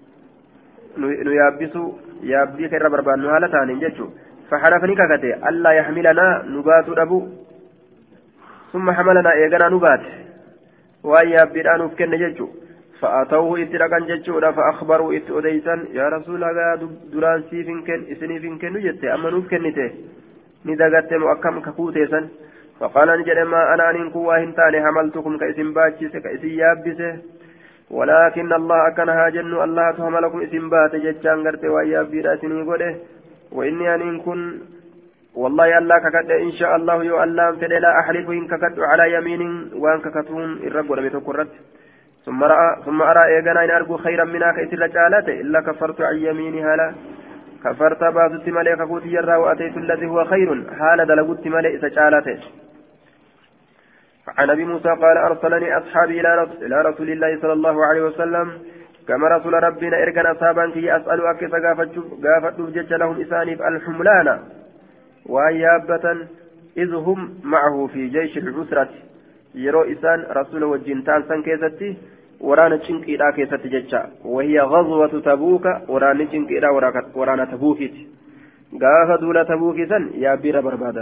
نيابسو يابدي كر بربان هالتانين جتشو فحرفني ككتي ألا يحملنا نبات أبو ثم حملنا إيقنا نبات وأن يابدان وفكن جتشو فأتوه إتلقان جتشو فأخبروا إتؤديسا يا رسول الله دران سيفنكن إسنيفنكن جتة أما نفكنته ندقت مؤكم ككوتيسا فقال نجد ما أنا أنكم واهنتاني حملتكم كإسم باتشس كإسم يابسه ولكن الله أكنها جن الله تحملكم إسم بات جتشان قرت ويابي راسني قده وإني أنكم والله الله ككد إن شاء الله يو الله فلا أحلف إن ككد على يمين وأن ككتون الرب بتكرت ثم أرى إيقنا إن أرجو خيرا منها كإسر رجالته إلا كفرت عن يمينها لا كفرت بعض التمالي كقوت يرى وأتيت الذي هو خير حال دلقوا التمالي سجالته عن أبي موسى قال أرسلني أصحابي إلى رسول الله صلى الله عليه وسلم كما رسول ربنا إرقنا أصحابا كي أسأل أكس قافت جج لهم إسانيف الحملان وأيابة إذ هم معه في جيش العسرة يرو إسان رسول وجنتال سن كيستي ورانا تشنك إلى كيستي ججا وهي غزوة تبوك ورانا تشنك إلى ورانا تبوكت قاف دولة تبوك سن يا بير بربادا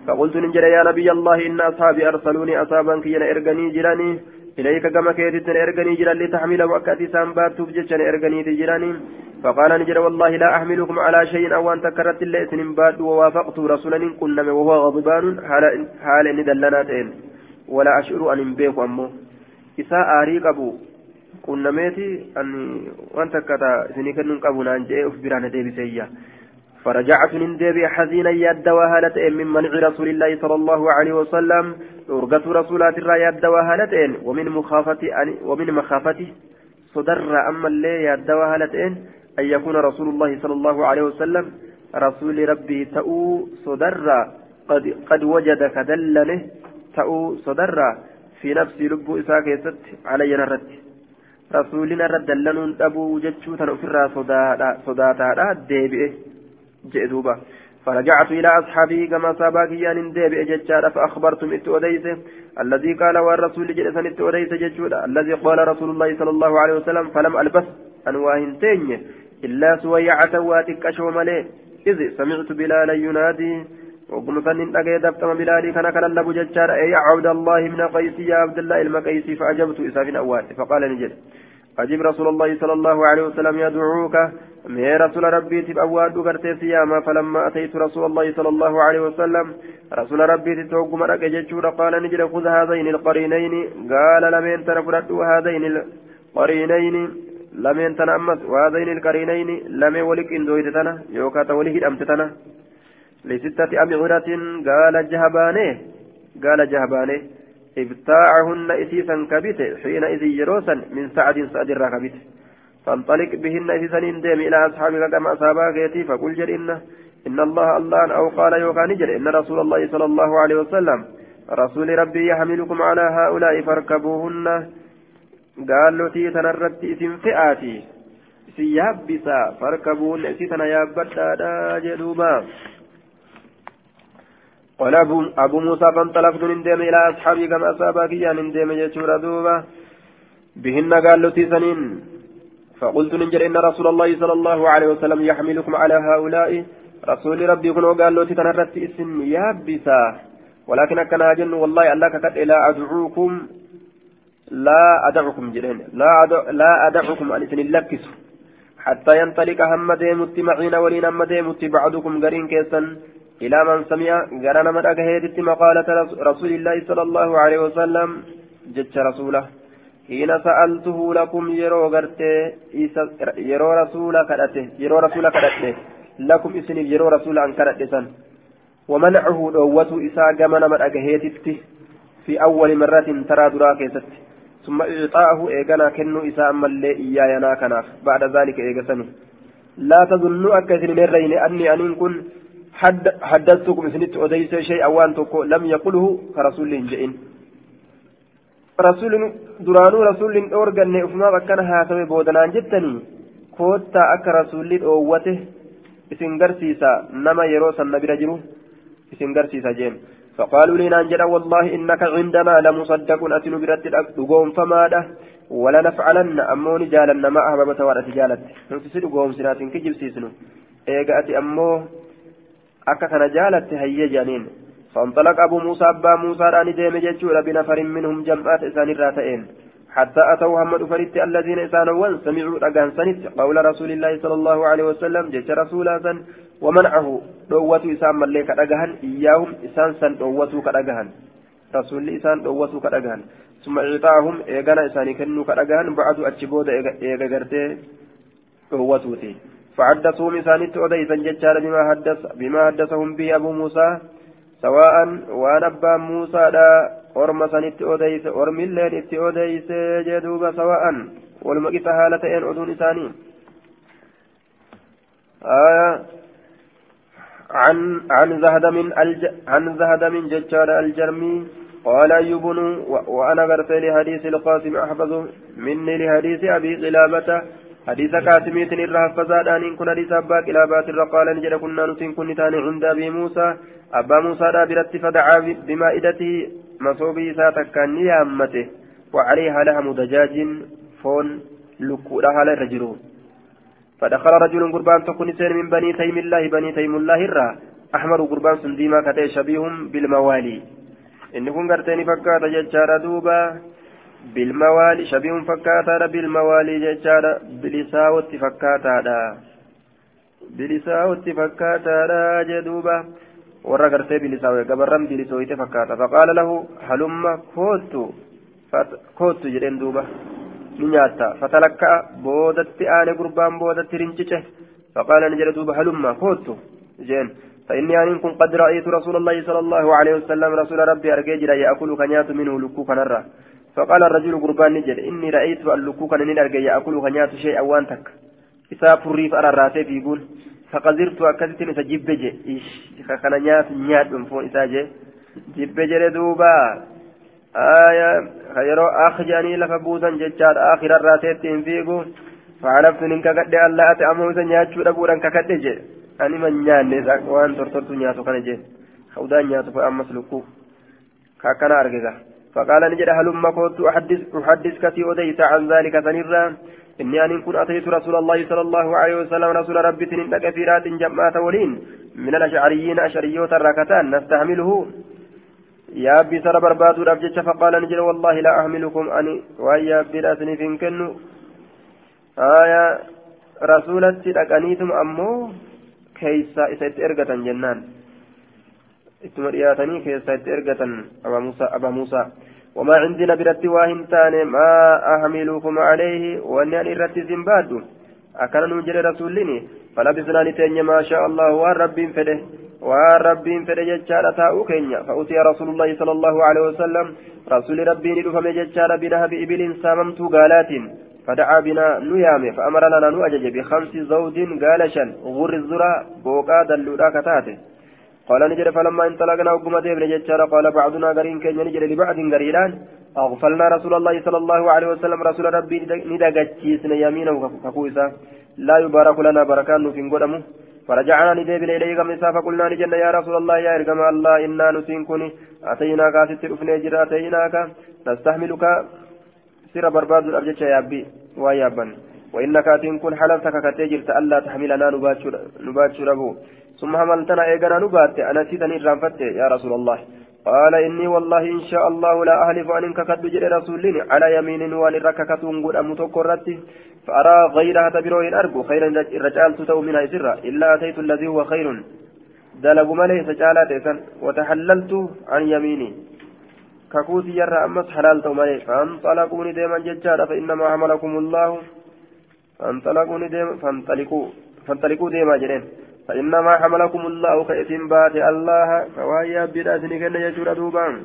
فقلت نجري يا نبي الله إن أصحابي أرسلوني أصابا كي إرغني جراني إليك كما كيت إرغني جران لتحمل وكاتي سامبات تبجتشن إرغني تجراني فقال نجري والله لا أحملكم على شيء أو أن تكرت الليل باد ووافقت رسولا كنا وهو غضبان حال ندلناتين ولا أشعر أن بيك أمه إساء أريق أبو كنا ميتي أن وأنت كتا سنكن قبنا أن جاء أخبرنا ديبي سيئة فرجعت من ديبي حزينا يد وهالتين من منع رسول الله صلى الله عليه وسلم أرقت رسولات الرا يد وهالتين ومن مخافته صدر أما اللي يد وهالتين أن يكون رسول الله صلى الله عليه وسلم رسول ربي تأو صدر قد وجد كدلنه تأو صدر في نفس لب إساك يست علي نرد رسولنا رد لنون أبو جتشو تنفر صداتا ديبئه جئدوبا فرجعت إلى أصحابي كما سابقيان ديبئ جتشارا فأخبرتم إتؤديسه الذي قال والرسول جلسا إتؤديس جتشودا الذي قال رسول الله صلى الله عليه وسلم فلم ألبس أنواهن تيني إلا سويعة واتك أشومالي إذ سمعت بلالا ينادي وقمت أن أجدبتم بلالي كان كلب ججار أي عبد الله من قيس يا عبد الله المقيسي فأجبت إساف أوات فقال نجد أجب رسول الله صلى الله عليه وسلم يدعوك من رسول ربي تبأواد قرتي سياما فلما أتيت رسول الله صلى الله عليه وسلم رسول ربي تتوقم لك ججور قال نجد خذ هذين القرينين قال لمن تنفرد هذين القرينين لمن تنأمس وهذين القرينين لم ولك إن دويتنا يوكات ولك أمتتنا لستة أمعرة قال جهبانه ابتاعهن إسيسا كبت حينئذ يروسا من سعد الركبت فانطلق بهن إسيسا اندم إلى أصحابك كما أصاباك فقل جل إن الله أو قال يوكا نجل إن رسول الله صلى الله عليه وسلم رسول ربي يحملكم على هؤلاء فاركبوهن قال له تنرت اسم فئاتي سيابسا فاركبوهن إسيسا يابتا جدوبا قال أبو موسى فانطلقت نندم إلى أصحابي كما أصابك يا نندم يجور دوبا بهن قال له تسنين فقلت ننجر إن رسول الله صلى الله عليه وسلم يحملكم على هؤلاء رسول ربي كنوا قال له تنرت اسم يابسا ولكن كان أجن والله أنك قد لا أدعوكم لا أدعوكم أن تنلكسوا حتى ينطلق هم ديمت معين ولين هم ديمت بعضكم قرين كيسا إلى من سمع قرن من أجهد مقالة رسول الله صلى الله عليه وسلم جت رسوله حين سألته لكم يرو رسول كرته لكم اسم يرو رسول عن كرته ومنعه دوة إساء من أجهد في أول مرة ترى دراكست ثم إعطاءه إيقنا كنو إساء من لي إيانا كناف بعد ذلك إيقسني لا تظنوا أكثر من رين أني أن كن حدثتكم سنت أديس شيئا وأن لم يقله كرسول جئين رسول درانو رسول أورغن أفما بكنا هاتم بودنان جتني كوتا أك رسول أوته إسنغرسيسا نما يروسا النبي رجلو إسنغرسيسا جيم فقالوا لنا أنجلا والله إنك عندنا لمصدق أتن برد الأقوم فماذا ولا نفعلن أمون جالن ما أحببت ولا تجالت نفسد قوم سنات كجب سيسنو إيقاتي أمو أكثر جالت هي جانين فانطلق أبو موسى أبا موسى راني ديم جيتشورا بنفر منهم جمعات إسان الراتئين حتى أتوا محمد فريت الذين إسانوا سمعوا أجان سنت قول رسول الله صلى الله عليه وسلم جيش رسولا سن ومنعه دوة إسان ملك أجهن إياهم إسان سن دوة كأجهن رسول إسان دوة كأجهن ثم إعطاهم إيجانا إسان كنوا كأجهن بعد أتشبود إيجاجرتي دوة فحدثوا مسانيت أوديسا ججال بما حدثهم به أبو موسى سواء ونبى موسى لا أرم سانيت أوديس أرم الليل أوديس جدوب سواء والمقف هالتين أذن إساني عن زهد من ججال الجرمي قال أيوب وأنا غرت لحديث القاسم أحفظ مني لحديث أبي قلابة حديث كاتميت الرهفزاد أن كن حديث أبا كلابات الرقال نجد كنا نسين كن تاني عند أبي موسى أبا موسى دابرت فدعا بمائدته مصوبي ساتكاني أمته وعليها لحم دجاج فون لكورها للرجل فدخل رجل قربان تكون سين من بني تيم الله الرا أحمر قربان سنديما كتئ شبيهم بالموالي إن كن قرتني فكاتا ججارة دوبا بالموالي شبيهم فكاتا بالموالي ججارة بلساوة فكاتا جدوبا warra gartee bilisaawee gabarran bilisooyite fakkaata faqaala lahu halumma koottu jedheen duuba ni nyaatta fatalakka'a boodatti aane gurbaan boodatti rincice faqaala ni jedhe duuba halumma koottu jeen فإني أن كن قد رأيت رسول الله صلى الله عليه وسلم رسول ربي أرجع يأكل كنيات منه لكوك نرى فقال الرجل قربان نجد إني رأيت اللكوك أن أرجع يأكل كنيات شيء أوانتك إذا فريف أرى الراتب يقول فقدرت أكدت نسجب جي كان نيات من فوق إساجي جب جري دوبا آية خيرو أخجاني لفبوزا ججار آخر الراتب تنفيقو فعرفت إنك قد ألا أتأموزا نياتشو لبورا كقد جي أني من نيان نزاك وان ترترت نياتو كان جي خودا نياتو فأمس لكو كاكنا أرقذا فقال نجد هلما كنت أحدثك في أديت عن ذلك سنرا إني أن كنت أتيت رسول الله صلى الله عليه وسلم رسول ربي تنين كثيرات جمعات ولين من الأشعريين أشعريوت الركتان نستعمله يا أبي سر برباد ربجت فقال نجد والله لا أحملكم أني ويا أبي راسني فينكنوا آية رسولتي لكنيتم أمو كيسا إسات إرقة جنان اتمرياتني كيسا إرقة أبا موسى وما عندنا برت واهنتان ما أحملكم عليه وأني أن إرت زنباد أكن نجري رسولني فلبسنا نتني ما شاء الله والرب فده ججال تاؤ كينيا فأتي رسول الله صلى الله عليه وسلم رسول ربي ندفم ججال بنهب إبل ساممت قالات فدعا بنا نيامه فأمرنا نؤجج بخمس زود قالشا غر الزرع بوقا دلودا كتاته قال نجد فلما انطلقنا وقمت ابن ججال قال بعضنا قرين كي نجد لبعض قريلان أغفلنا رسول الله صلى الله عليه وسلم رسول ربي ندقجيسنا يمينه كفوسا لا يبارك لنا بركان في قدمه فرجعنا ندبل إليه كمسا فقلنا نجد يا رسول الله يا إرقم الله إنا نسينكني أتيناك ستر أفنجر أتيناك نستحملك سير برباد الأبجد يا أبي ويا أبن وإنك أتنكن حلفتك كتجر تألا تحملنا نباتشر أبو ثم حملتنا إيقنا نبات أنا سيتني الرنفت يا رسول الله قال إني والله إن شاء الله لا أهلف أن كقد بجر رسولين على يمين وأن رككة قد أمتكرتي فأرى غيرها تبروه أرجو خيرا الرجال تتو منها سرا إلا أتيت الذي هو خير دلق ملي سجالات إسان وتحللت عن يميني ككوتي يرى أمس حلالت ملي فانطلقوني ديما ججارا فإنما حملكم الله فانطلقوا ديما جرين فإنما حملكم الله كإثم بات الله فوايا بدأتني كن يجور دوبان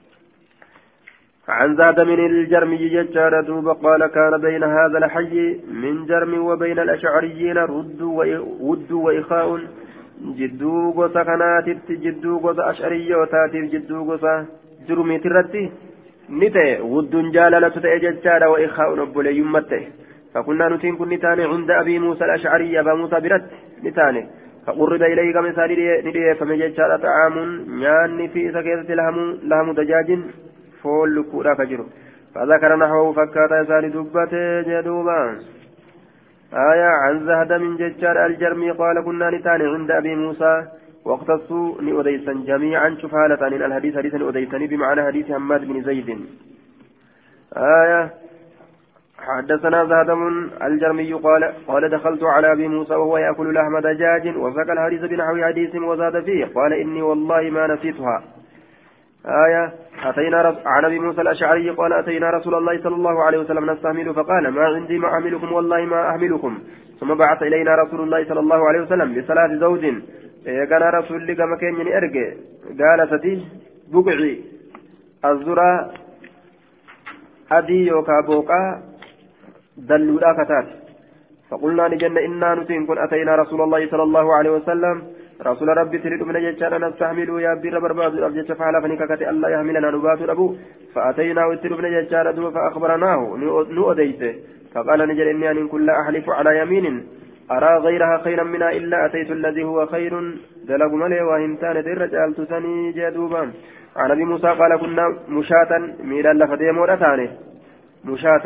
عن زاد من الجرم ججار دوب قال كان بين هذا الحي من جرم وبين الأشعريين ود وإخاء جدو غوسا كانت جدو غوسا أشعرية وتاتي جدو غوسا جرمي ترتي نتي ود جاللة تأججار وإخاء نبولي يمته فكنا نتين كن نتاني عند أبي موسى الأشعري أبا موسى برت نتاني فقرب إليه كمثال نديه فمججار طعام نيان في سكيتة لهم دجاج فول كورا كجرو فذكر نحوه فكات يسال دبته جدوبا آية عن زهد من ججار الجرمي قال كنا نتاني عند أبي موسى واختصوا لأديسا جميعا شفالة عن الحديث حديثا أديسني بمعنى حديث حماد بن زيد آية حدثنا زهدم الجرمي قال دخلت على أبي موسى وهو يأكل لحم دجاج وسكى الحديث بنحو حديث وزاد فيه قال إني والله ما نسيتها آية أتينا عن أبي موسى الأشعري قال أتينا رسول الله صلى الله عليه وسلم نستحمل فقال ما عندي ما أحملكم والله ما أحملكم ثم بعث إلينا رسول الله صلى الله عليه وسلم بثلاث زوج كان رسول لك مكين أرجع قال ستي بقعي الزرع أدي يوكا بوكا دلولا كتات فقلنا لجنة إنا نتين كن أتينا رسول الله صلى الله عليه وسلم رسول ربي تريد من جيشانا نستحمل يا بير برباد الأبجيش فعلا فنككت ألا يحملنا نبات الأبو فأتينا وتريد من جيشانا دو فأخبرناه نؤديته فقال نجل إني أن كل أحلف على يمين أرى غيرها خيرا منها إلا أتيت الذي هو خير دلق ملي وهمتان الرجال تسني جدوبا عن أبي موسى قال كنا مشاة ميلا لفتي مورتاني مشاة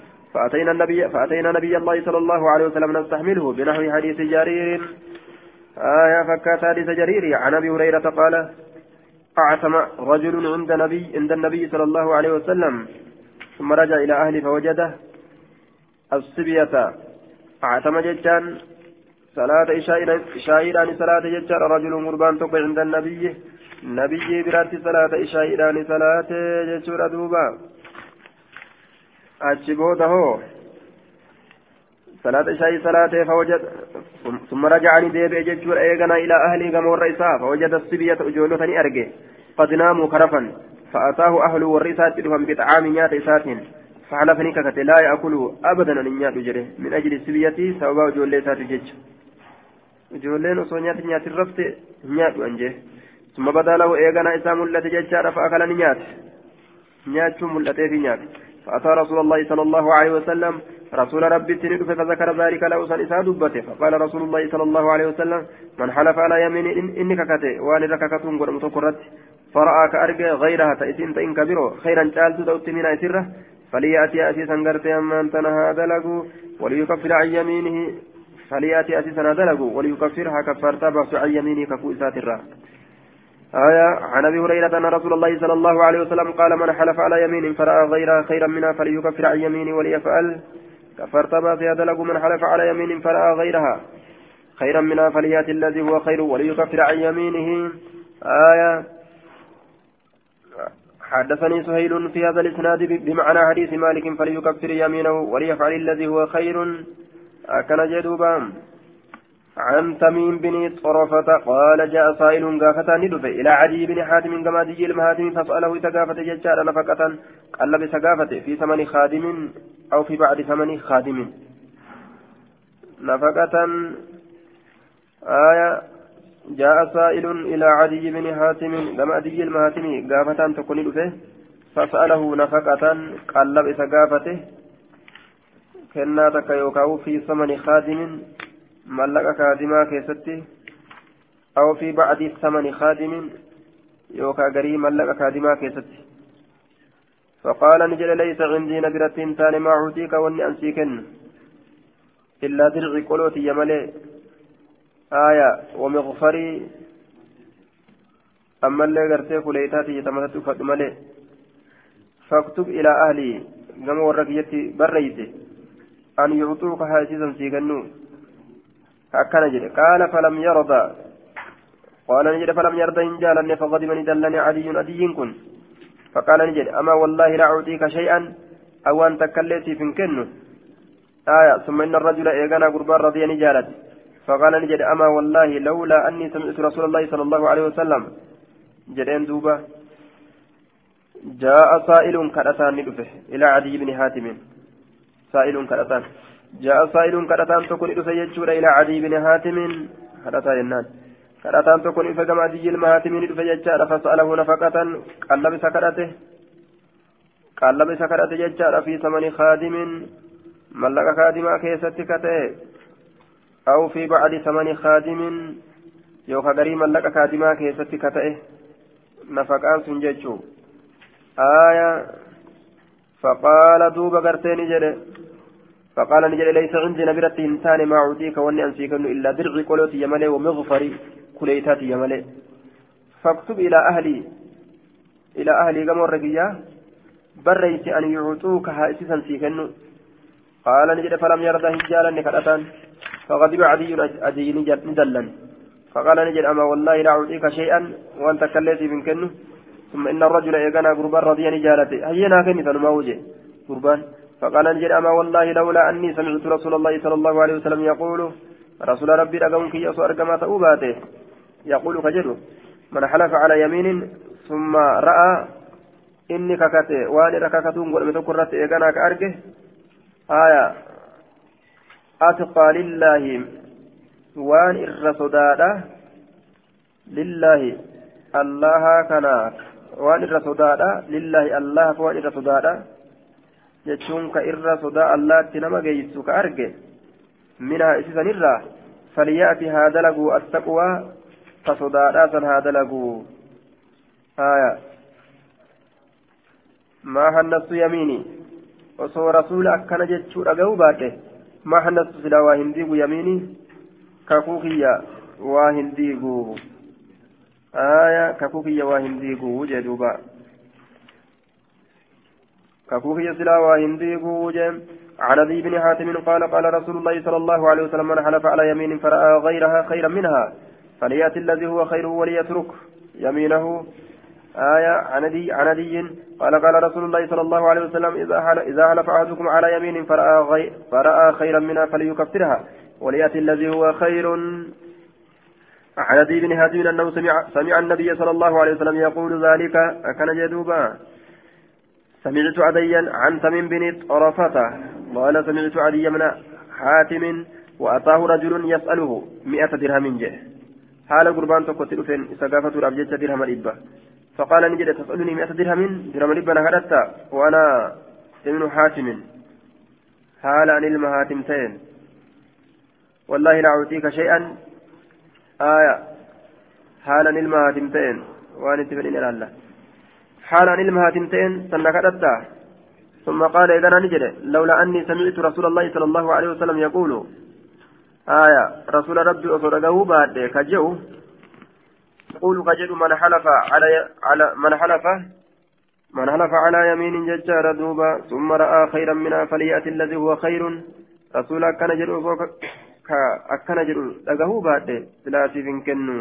فأتينا نبي الله صلى الله عليه وسلم نستحمله بنحو حديث جرير فكات حديث جرير عن أبي هريرة قال أعتم رجل عند النبي صلى الله عليه وسلم ثم رجع إلى أهله فوجده الصبية أعتم ججان صلاة إشائران صلاة ججان رجل مربان تقع عند النبي برات صلاة إشائران صلاة ججور دوبا أجبوته صلاة إشاء صلاة فوجد ثم رجعني ديبي ججور إيغنا إلى أهلي قمور رئيسا فوجد الصبية أجولتني أرجي قد ناموا كرفا فأتاه أهل والرئيسات لهم بطعام نيات إساتهم فحلفني ككت لا يأكلوا أبدا أن نيات جره من أجل الصبية سوى أجولتات جج أجولين أصونيات نيات الرفت نيات أنجه ثم بدا له إيغنا إسام التي ججار فأكل نيات شم التي في نيات فأتى رسول الله صلى الله عليه وسلم رسول ربي تندف فذكر ذلك له سنسا دبته فقال رسول الله صلى الله عليه وسلم من حلف على يمين إنك كته وأن رككتون قد متقرت فرأى كأرجى غيرها تأتين تإن كبيرو خيرا جالت دوت من أسره فليأتي أسيسا قرت أما أنت هذا له وليكفر عن يمينه فليأتي أسيسا هذا له وليكفرها كفرت بس عن يمينه كفوئسات الره عن ابي هريره ان رسول الله صلى الله عليه وسلم قال من حلف على يمين فرأى غيرها خيرا منها فليكفر عن يمينه وليفعل كفرت في هذا له من حلف على يمين فرأى غيرها خيرا منها فليأتي الذي هو خير وليكفر عن يمينه حدثني سهيل في هذا الاسناد بمعنى حديث مالك فليكفر يمينه وليفعل الذي هو خير كان جدوبا عن تميم بن طرفة قال جاء سائل غافة ندفع إلى عدي بن حاتم كما دي المهاتم فسأله تقافة ججار نفقة قال بسقافة في ثمن خادم أو في بعد ثمن خادم نفقة جاء سائل إلى عدي بن حاتم كما دي المهاتم غافة تكون ندفع فسأله نفقة قال بسقافته كنا تكيوكاو في ثمن خادم ملك خادما كيستي أو في بعد ثمن خادم يوكا غري ملك خادما كيستي فقال نجل ليس عندي نبرة تان ما أعطيك واني أنسيكن إلا درع قلوتي يملي ومغفري أما اللي غرتي فليتاتي يتمثل فدملي فاكتب إلى أهلي كما ورقيتي بريتي أن يعطوك هاتيزا سيكنو أكن جل قال فلم يرضى قال نجد فلم يرضى إن جالني فغضب ندلني عدي كن فقال نجد أما والله لا أعطيك شيئا أو أن تكليتي فنكنه ثم إن الرجل إيقانا قربان رضي نجالت فقال نجد أما والله لولا أني سمعت رسول الله صلى الله عليه وسلم جدين دوبة جاء سائل كرتان ندفه إلى عدي بن حاتم سائل كرتان جاء سائل كرتان تكون إدفع إلى عدي بن حاتم كرتان الناس كرتان تكون إدفع كما عدي المهاتم إدفع فسأله نفقة قال بسكرته ججار في ثمن خادم ملك خادما كيستكته أو في بعد ثمن خادم يوكا غري ملك خادما كيستكته نفقان سنججو فقال دوب غرتين جده فقال نجد ليس عندي نبرة إنسان ما أعطيك وأني أنسيكن إلا درع قلوتي يملي ومغفري كليتاتي يملي فاكتب إلى أهلي قمر رقيا بريت أن يعطوك هائسسا سيكن قال نجد فلم يرضى هجالا نكرتان فغضب عدي ندلا فقال نجد أما والله لا أعطيك شيئا وأنت كليتي منكن ثم إن الرجل إيقنا قربان رضي نجالتي هينا كني فنما وجه قربان فقال نجد أما والله لولا أني سمعت رسول الله صلى الله عليه وسلم يقول رسول ربي لقومك يسوع كما تأوباته يقول كجده من حلف على يمين ثم رأى إني ككته وأنا رككتون قل متكرت إيقنا كأرجه أتقى لله وان الرسودادا لله الله كناك وان الرسودادا لله الله وان الرسودادا jechuun ka irra sodaa allaatti nama geessu ka arge minhaa isisan irraa falyaati haa dalagu attaqwaa ka sodaadhaa san haa dalagu maa hannastu yamiini osoo rasuula akkana jechuu dhaga'uu baadhe maa hannastu silaa waa hin diigu yamiini kakuu kiyya واهنديقو ككوكي واهنديقو جدوبا ككوكي سلا واهنديقو جم عن ابي بن حاتم قال قال رسول الله صلى الله عليه وسلم من حلف على يمين فرأى غيرها خيرا منها فليأتي الذي هو خير وليترك يمينه عن عدي قال قال رسول الله صلى الله عليه وسلم إذا حلف أحدكم على يمين فرأى خيرا منها فليكفرها وليأتي الذي هو خير. عن عدي بن حاتم أنه سمع النبي صلى الله عليه وسلم يقول ذلك أكن جدوبا سمعت عديا عن تميم بن طرفة قال سمعت عدي بن حاتم وأتاه رجل يسأله 100 درهم جه حال قربان تقتل فين سقافة الأبجد درهم الإبة فقال نجد تسألني 100 درهم الإبة نهدت وأنا ابن حاتم حال عن المهاتمتين والله لا أعطيك شيئا حال عن المهاتمتين وأنا تبنين الله حال عن المهاتمتين سنكدت ثم قال إذا نجد لولا أني سمعت رسول الله صلى الله عليه وسلم يقول رسول ربي أصدقه بعد كجو يقول كجد من حلف على يمين ججار دوبا ثم رأى خيرا منها فليأتي الذي هو خير رسول أكن جدو لقه بعد ثلاثي فنكنو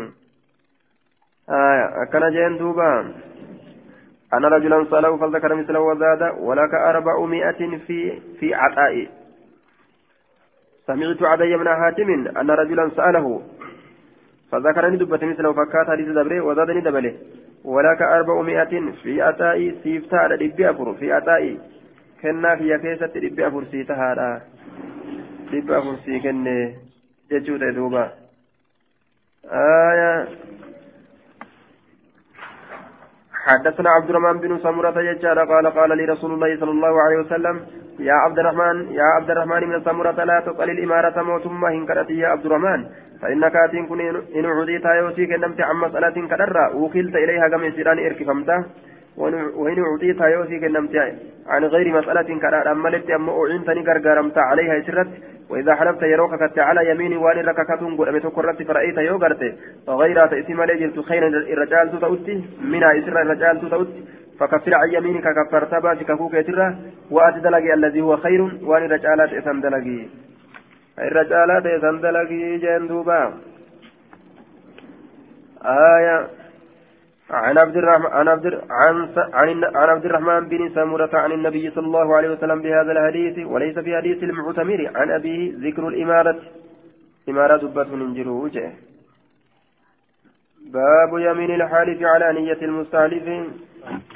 أكن جين دوبا أنا رجلا سأله فذكر مثله وزاد ولك 400 في عطائي سمعت عدي بن حاتم أن رجلا سأله فذكرني دبة مثله فكات حديث دبره وزادني دبله ولك 400 في عطائي سيفتا لدبي أفر في عطائي كنا في كيسة لدبي أفر سيتها لدبي أفر سيكن ججود دوبا حدثنا عبد الرحمن بن سمرة يجعل قال لي رسول الله صلى الله عليه وسلم يا عبد الرحمن من سمرة لا تقل الإمارة موتما إن كانت يا عبد الرحمن فإنك أتين إن عديت يوسيك نمت عن مسألة كدرة وكلت إليها كم سيران إركفمته وإن عديت يوسيك نمت عن غير مسألة كدرة أما لت أما أعنتني غرغرمت عليها سرت وإذا حلفت يروك على يمين وان رككتون قد أمتكرت فرأيت يوغرت غير تأتي ما لجلت خيرا الرجال تؤتي منها إسر الرجال تؤتي فكفر عن يمينك كفرت باسك فوق يتره وأتي دلقي الذي هو خير وان رجالات إسان دلقي الرجالات إسان دلقي جندوبا عن عبد الرحمن بن سمرة عن النبي صلى الله عليه وسلم بهذا الحديث وليس في حديث المعتمر عن أبيه ذكر الإمارة إمارة دبة من جروجه باب يمين الحالف على نية المستحلف